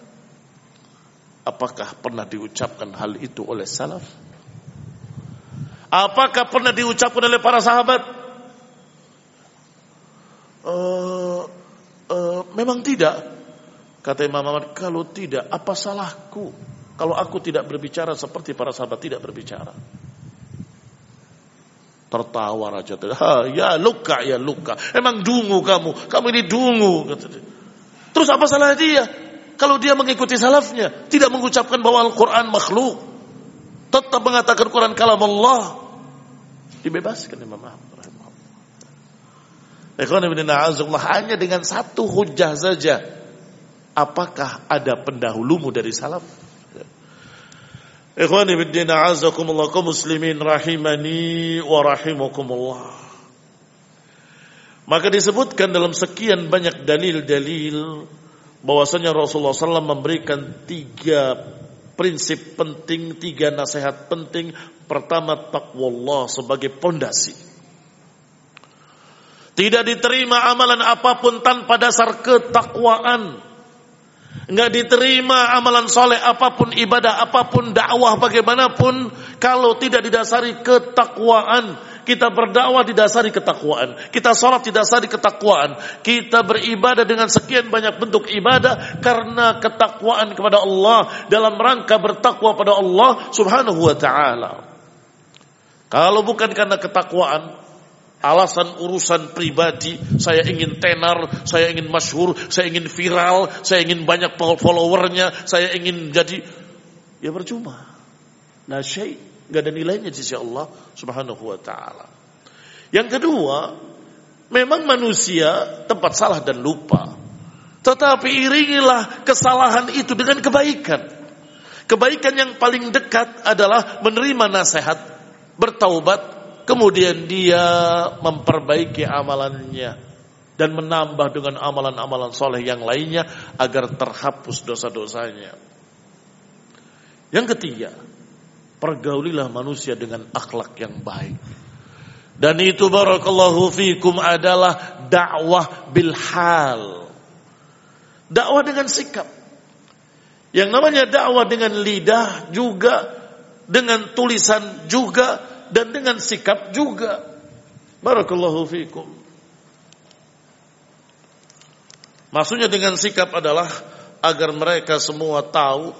A: apakah pernah diucapkan hal itu oleh salaf? Apakah pernah diucapkan oleh para sahabat? Memang tidak. Kata Imam Ahmad, kalau tidak, apa salahku kalau aku tidak berbicara seperti para sahabat tidak berbicara? Tertawa raja. Ya luka, ya luka. Emang dungu kamu ini dungu. Terus apa salah dia? Kalau dia mengikuti salafnya, tidak mengucapkan bahwa Al-Quran makhluk, tetap mengatakan Quran kalam Allah, dibebaskan Imam Ahmad. Hanya dengan satu hujah saja. Apakah ada pendahulumu dari salaf? Ikhwani fiddin, a'azakumullah, kaum muslimin rahimani wa rahimakumullah. Maka disebutkan dalam sekian banyak dalil-dalil bahwasanya Rasulullah SAW memberikan 3 prinsip penting, 3 nasihat penting. Pertama, taqwallah sebagai pondasi. Tidak diterima amalan apapun tanpa dasar ketakwaan. Enggak diterima amalan soleh apapun, ibadah apapun, dakwah bagaimanapun, kalau tidak didasari ketakwaan. Kita berdakwah didasari ketakwaan, kita sholat didasari ketakwaan, kita beribadah dengan sekian banyak bentuk ibadah karena ketakwaan kepada Allah, dalam rangka bertakwa pada Allah subhanahu wa ta'ala. Kalau bukan karena ketakwaan, alasan urusan pribadi, saya ingin tenar, saya ingin masyhur, saya ingin viral, saya ingin banyak followernya, saya ingin jadi, ya percuma. La syai', enggak ada nilainya di sisi Allah Subhanahu wa taala. Yang kedua, memang manusia tempat salah dan lupa. Tetapi iringilah kesalahan itu dengan kebaikan. Kebaikan yang paling dekat adalah menerima nasihat, bertaubat, kemudian dia memperbaiki amalannya dan menambah dengan amalan-amalan soleh yang lainnya agar terhapus dosa-dosanya. Yang ketiga, pergaulilah manusia dengan akhlak yang baik. Dan itu barakallahu fikum adalah dakwah bil hal. Dakwah dengan sikap. Yang namanya dakwah dengan lidah juga, dengan tulisan juga, dan dengan sikap juga. Barakallahu fikum. Maksudnya dengan sikap adalah agar mereka semua tahu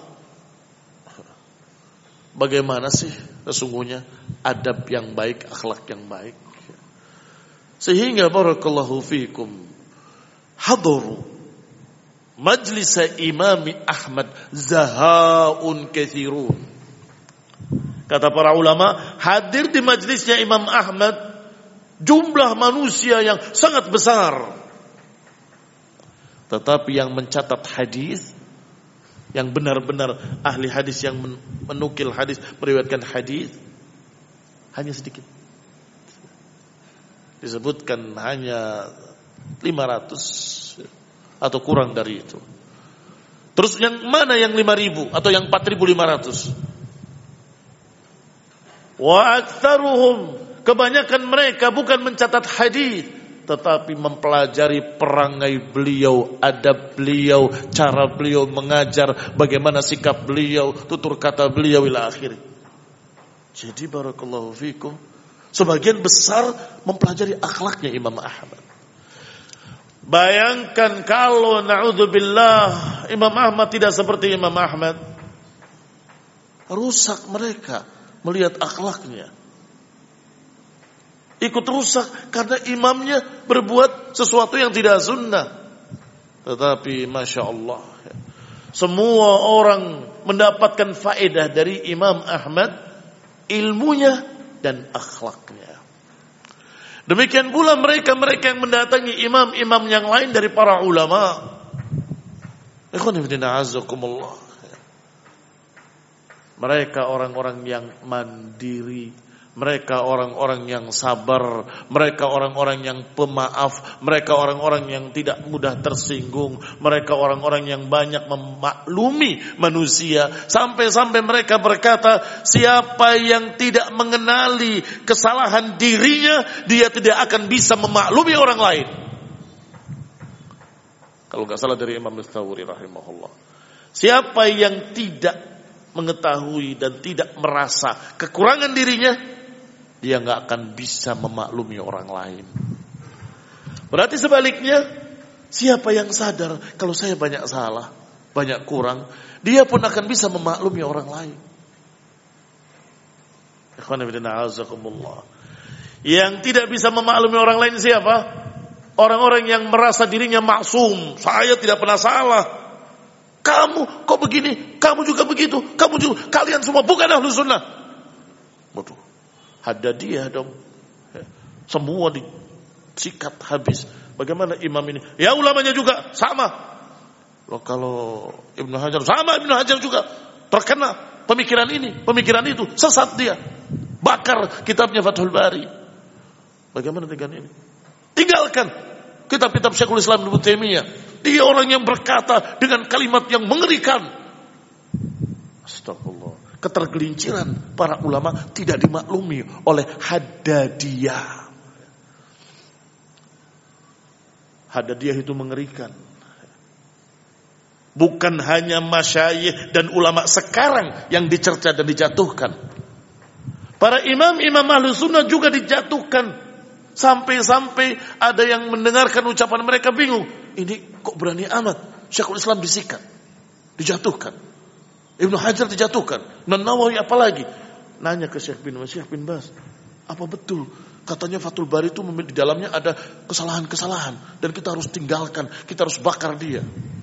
A: bagaimana sih sesungguhnya adab yang baik, akhlak yang baik. Sehingga barakallahu fikum, hadaru majlis Imam Ahmad zahaun katsirun. Kata para ulama, hadir di majlisnya Imam Ahmad jumlah manusia yang sangat besar. Tetapi yang mencatat hadis, yang benar-benar ahli hadis, yang menukil hadis, meriwayatkan hadis, hanya sedikit. Disebutkan hanya 500 atau kurang dari itu. Terus yang mana yang 5.000 atau yang 4.500? Wa aktsaruhum, kebanyakan mereka bukan mencatat hadis, tetapi mempelajari perangai beliau, adab beliau, cara beliau mengajar, bagaimana sikap beliau, tutur kata beliau ila akhir. Jadi barakallahu fikum, sebagian besar mempelajari akhlaknya Imam Ahmad. Bayangkan kalau na'udzubillah Imam Ahmad tidak seperti Imam Ahmad, rusak mereka melihat akhlaknya. Ikut rusak karena imamnya berbuat sesuatu yang tidak sunnah. Tetapi Masya Allah, semua orang mendapatkan faedah dari Imam Ahmad, ilmunya dan akhlaknya. Demikian pula mereka yang mendatangi imam-imam yang lain dari para ulama. Ikhwan fillah azakumullah. Mereka orang-orang yang mandiri, mereka orang-orang yang sabar, mereka orang-orang yang pemaaf, mereka orang-orang yang tidak mudah tersinggung, mereka orang-orang yang banyak memaklumi manusia. Sampai-sampai mereka berkata, siapa yang tidak mengenali kesalahan dirinya, dia tidak akan bisa memaklumi orang lain. Kalau nggak salah dari Imam Ats-Tsawri rahimahullah. Siapa yang tidak mengetahui dan tidak merasa kekurangan dirinya, dia nggak akan bisa memaklumi orang lain. Berarti sebaliknya, siapa yang sadar kalau saya banyak salah, banyak kurang, dia pun akan bisa memaklumi orang lain. Yang tidak bisa memaklumi orang lain siapa? Orang-orang yang merasa dirinya maksum. Saya tidak pernah salah. Kamu kok begini, kamu juga begitu, kamu juga, kalian semua bukan ahlu sunnah. Waduh, Haddadiyah dong. Semua disikat habis. Bagaimana imam ini? Ya ulamanya juga sama. Loh, kalau Ibnu Hajar sama, Ibnu Hajar juga terkena pemikiran ini, pemikiran itu, sesat dia. Bakar kitabnya Fathul Bari. Bagaimana dengan ini? Tinggalkan kitab-kitab Syekhul Islam Ibnu Taimiyah. Dia orang yang berkata dengan kalimat yang mengerikan. Astagfirullah. Ketergelinciran para ulama tidak dimaklumi oleh Haddadiyah. Haddadiyah itu mengerikan. Bukan hanya masyayikh dan ulama sekarang yang dicerca dan dijatuhkan. Para imam-imam ahlu sunnah juga dijatuhkan. Sampai-sampai ada yang mendengarkan ucapan mereka bingung. Ini kok berani amat Syekhul Islam disikat, dijatuhkan, Ibnu Hajar dijatuhkan, Nawawi apalagi. Nanya ke Syekh bin Baz, apa betul katanya Fathul Bari itu di dalamnya ada kesalahan-kesalahan dan kita harus tinggalkan, kita harus bakar dia.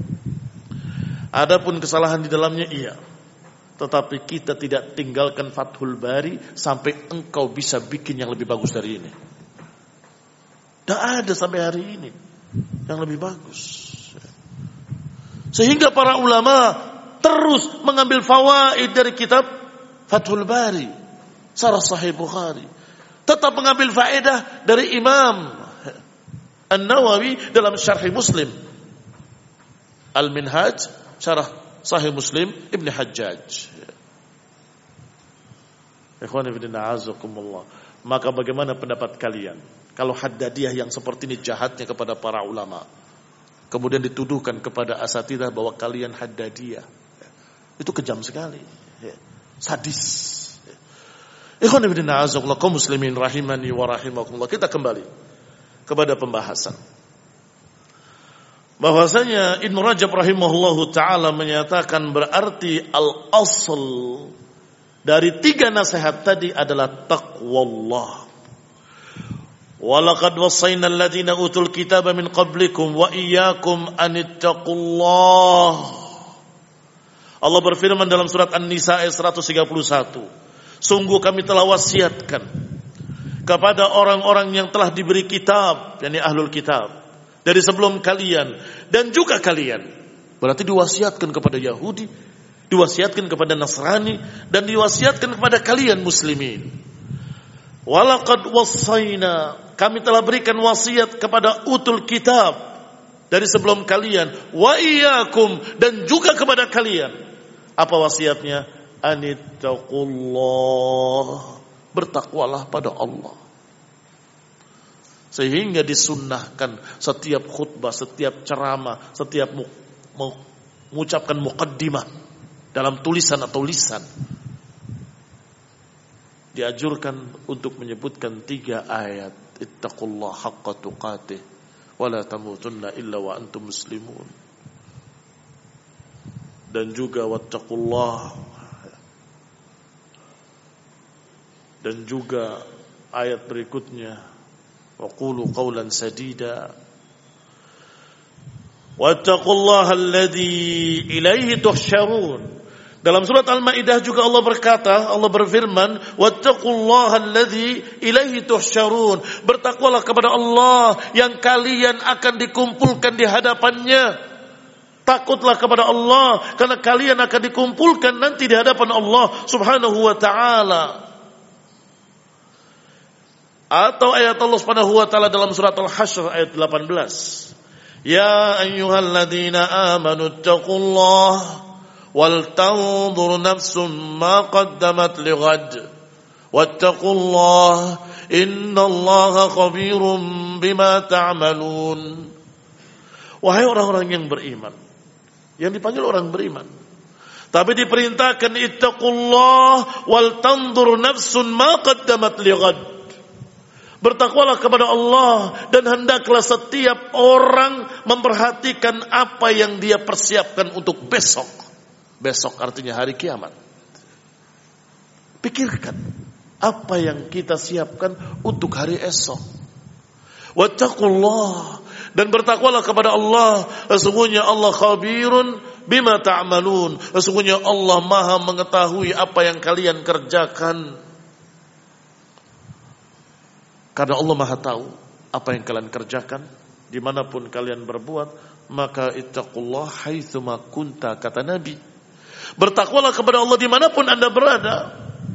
A: Adapun kesalahan di dalamnya iya, tetapi kita tidak tinggalkan Fathul Bari sampai engkau bisa bikin yang lebih bagus dari ini. Tidak ada sampai hari ini yang lebih bagus. Sehingga para ulama terus mengambil fawaid dari kitab Fathul Bari, Syarah Sahih Bukhari. Tetap mengambil faedah dari Imam An-Nawawi dalam Syarh Muslim, Al-Minhaj, Syarah Sahih Muslim Ibn Hajjaj. Ikhwani fillah azakumullah. Maka bagaimana pendapat kalian kalau Haddadiyah yang seperti ini jahatnya kepada para ulama, kemudian dituduhkan kepada asatidzah bahwa kalian Haddadiyah? Itu kejam sekali, sadis. Ikhwan fillah azakumullah, kaum muslimin rahimani wa rahimakumullah. Kita kembali kepada pembahasan. Bahwasanya Ibnu Rajab rahimahullahu taala menyatakan berarti al-asl dari 3 nasihat tadi adalah taqwallah. Walaqad wassayna alladziina utul kitaba min qablikum wa iyyakum anittaqullah. Allah berfirman dalam surat An-Nisa ayat 131. Sungguh kami telah wasiatkan kepada orang-orang yang telah diberi kitab, yakni ahlul kitab, dari sebelum kalian dan juga kalian. Berarti diwasiatkan kepada Yahudi, diwasiatkan kepada Nasrani, dan diwasiatkan kepada kalian muslimin. Walaqad wassayna, kami telah berikan wasiat kepada utul kitab dari sebelum kalian, wa iyyakum, dan juga kepada kalian. Apa wasiatnya? Anittaqullah,
B: bertakwalah pada Allah. Sehingga disunnahkan setiap khutbah, setiap ceramah, setiap mengucapkan muqaddimah dalam tulisan atau lisan, dianjurkan untuk menyebutkan 3 ayat. Ittaqullaha haqqa tuqatih wa la tamutunna illa wa antum muslimun. Dan juga wattaqullah. Dan juga ayat berikutnya, wa qulu qawlan sadida. Wattaqullaha alladzi ilaihi tuhsyarun. Dalam surat Al-Maidah juga Allah berkata, Allah berfirman, wattaqullaha alladzi ilaihi tuhsyarun. Bertakwalah kepada Allah yang kalian akan dikumpulkan di hadapannya. Takutlah kepada Allah karena kalian akan dikumpulkan nanti di hadapan Allah Subhanahu wa taala. Atau ayat Allah Subhanahu wa taala dalam surat Al-Hasyr ayat 18. Ya ayyuhalladzina amanu taqullaha wal tanzur nafsum ma qaddamat lighad wattaqullaha innallaha khabirum bima ta'malun. Wahai orang-orang yang beriman, yang dipanggil orang beriman, tapi diperintahkan ittaqullah wal tanzur nafsun ma qaddamat lighad. Bertakwalah kepada Allah dan hendaklah setiap orang memperhatikan apa yang dia persiapkan untuk besok. Besok artinya hari kiamat. Pikirkan apa yang kita siapkan untuk hari esok. Wattaqullah, dan bertakwalah kepada Allah. Sesungguhnya Allah khabirun bima ta'malun. Sesungguhnya Allah Maha mengetahui apa yang kalian kerjakan. Karena Allah Maha tahu apa yang kalian kerjakan, dimanapun kalian berbuat, maka ittaqullah haitsuma kunta, kata Nabi. Bertakwalah kepada Allah dimanapun Anda berada.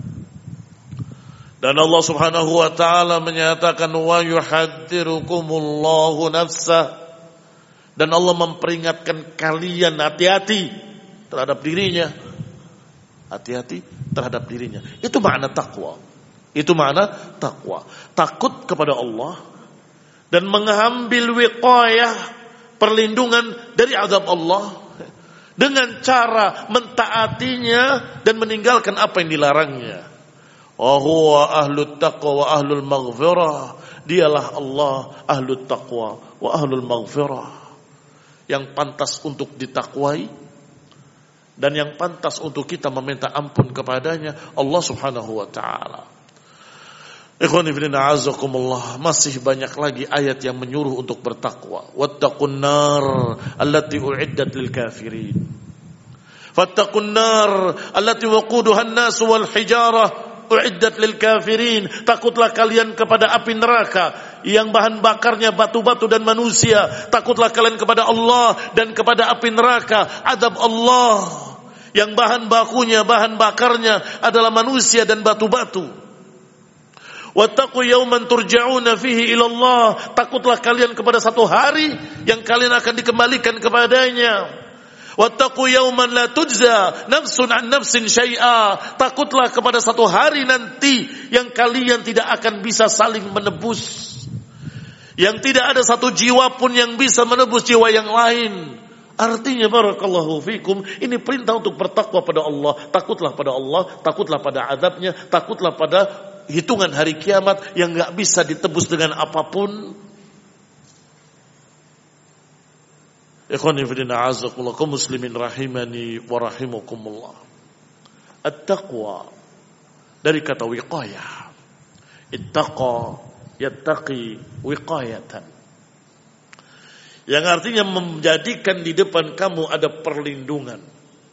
B: Dan Allah Subhanahu wa taala menyatakan wa yuhadzirukumullahu nafsah. Dan Allah memperingatkan kalian hati-hati terhadap dirinya. Hati-hati terhadap dirinya. Itu makna takwa. Itu makna takwa. Takut kepada Allah dan mengambil wiqayah, perlindungan dari azab Allah dengan cara mentaatinya dan meninggalkan apa yang dilarangnya. Wa huwa ahlut taqwa wa ahlul maghfirah. Dialah Allah ahlut taqwa wa ahlul maghfirah, yang pantas untuk ditakwai dan yang pantas untuk kita meminta ampun kepadanya, Allah Subhanahu wa taala. Ikhwani fillah azakumullah, masih banyak lagi ayat yang menyuruh untuk bertakwa. Wattaqun nar allati uiddat lil kafirin. Fattaqun nar allati waquduha an-nas wal hijarah uiddat lil kafirin. Takutlah kalian kepada api neraka yang bahan bakarnya batu-batu dan manusia. Takutlah kalian kepada Allah dan kepada api neraka, azab Allah yang bahan bakunya, bahan bakarnya adalah manusia dan batu-batu. Wattaqu yawman turja'una fihi ila Allah. Takutlah kalian kepada satu hari yang kalian akan dikembalikan kepadanya. Wattaqu yawman la tujza nafsun an nafsin syai'a. Takutlah kepada satu hari nanti yang kalian tidak akan bisa saling menebus, yang tidak ada satu jiwa pun yang bisa menebus jiwa yang lain. Artinya barakallahu fikum, ini perintah untuk bertakwa pada Allah. Takutlah pada Allah, takutlah pada azabnya, takutlah pada hitungan hari kiamat yang gak bisa ditebus dengan apapun. Ikhwani fillah azakumullah, kaum muslimin rahimani wa rahimakumullah. At-taqwa dari kata wiqayah. Ittaqa yattaqi wiqayatan, yang artinya menjadikan di depan kamu ada perlindungan.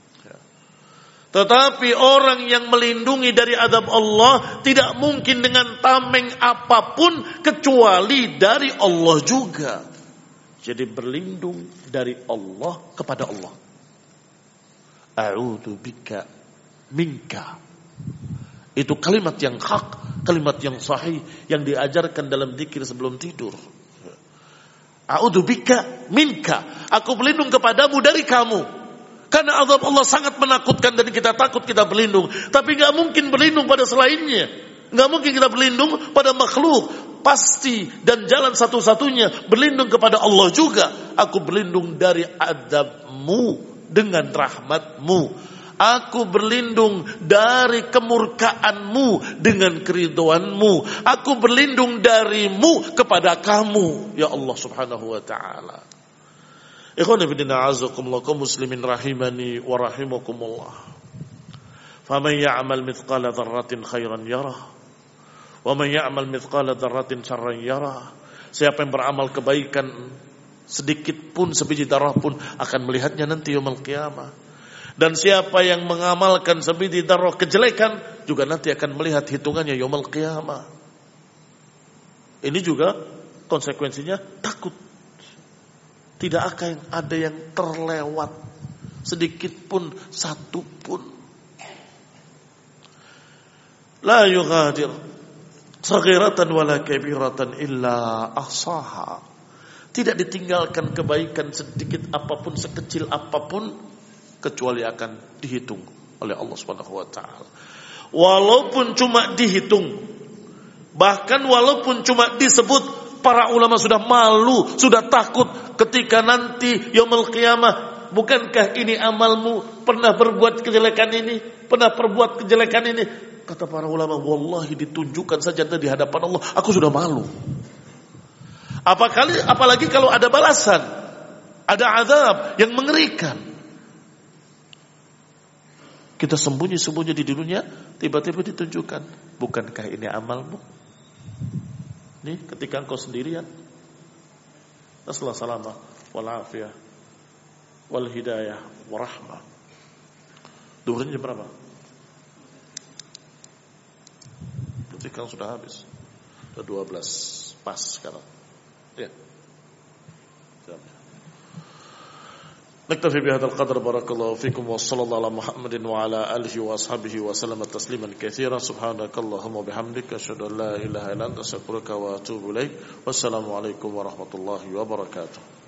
B: Tetapi orang yang melindungi dari azab Allah tidak mungkin dengan tameng apapun kecuali dari Allah juga. Jadi berlindung dari Allah kepada Allah. A'udzu bika minka. Itu kalimat yang hak, kalimat yang sahih yang diajarkan dalam zikir sebelum tidur. A'udzu bika minka. Aku berlindung kepadamu dari kamu. Karena azab Allah sangat menakutkan dan kita takut, kita berlindung. Tapi gak mungkin berlindung pada selainnya.
A: Nggak mungkin kita berlindung pada makhluk. Pasti dan jalan satu-satunya berlindung kepada Allah juga. Aku berlindung dari azab-Mu dengan rahmat-Mu. Aku berlindung dari kemurkaan-Mu dengan keridhaan-Mu. Aku berlindung dari-Mu kepada Kamu, ya Allah Subhanahu wa taala. Ikhwan fillah azakumullah kaum muslimin rahimani wa rahimakumullah. Faman ya'mal mithqala dzarratin khairan yarah. Wa man ya'mal mithqala dzarratin syarran yarah. Siapa yang beramal kebaikan sedikit pun, sebiji darah pun, akan melihatnya nanti yaumul qiyamah. Dan siapa yang mengamalkan sebiji darah kejelekan juga nanti akan melihat hitungannya yaumul qiyamah. Ini juga konsekuensinya takut. Tidak akan ada yang terlewat sedikit pun, satu pun. La yughadir saghiratan wala kabiratan illa ahsaha. Tidak ditinggalkan kebaikan sedikit apapun, sekecil apapun, kecuali akan dihitung oleh Allah Subhanahu wa taala. Walaupun cuma dihitung, bahkan walaupun cuma disebut, para ulama sudah malu, sudah takut ketika nanti yaumul qiyamah. Bukankah ini amalmu? Pernah berbuat kejelekan ini? Pernah perbuat kejelekan ini? Kata para ulama, wallahi ditunjukkan saja di hadapan Allah, aku sudah malu. Apalagi kalau ada balasan, ada azab yang mengerikan. Kita sembunyi-sembunyi di dunia, tiba-tiba ditunjukkan, bukankah ini amalmu? Nih, ketika engkau sendirian. Nasallahu salamah wal afiyah wal hidayah wa rahmah. Duhurnya jam berapa? Sekarang sudah habis. Sudah 12 pas sekarang. Ya. Naktafi bihadzal qadar, barakallahu fikum wa sallallahu ala Muhammadin wa ala alihi wa ashabihi wa sallama tasliman katsiran. Subhanakallahumma bihamdika asyhadu an la ilaha illa anta astaghfiruka wa atubu ilaik. Wassalamu alaikum warahmatullahi wabarakatuh.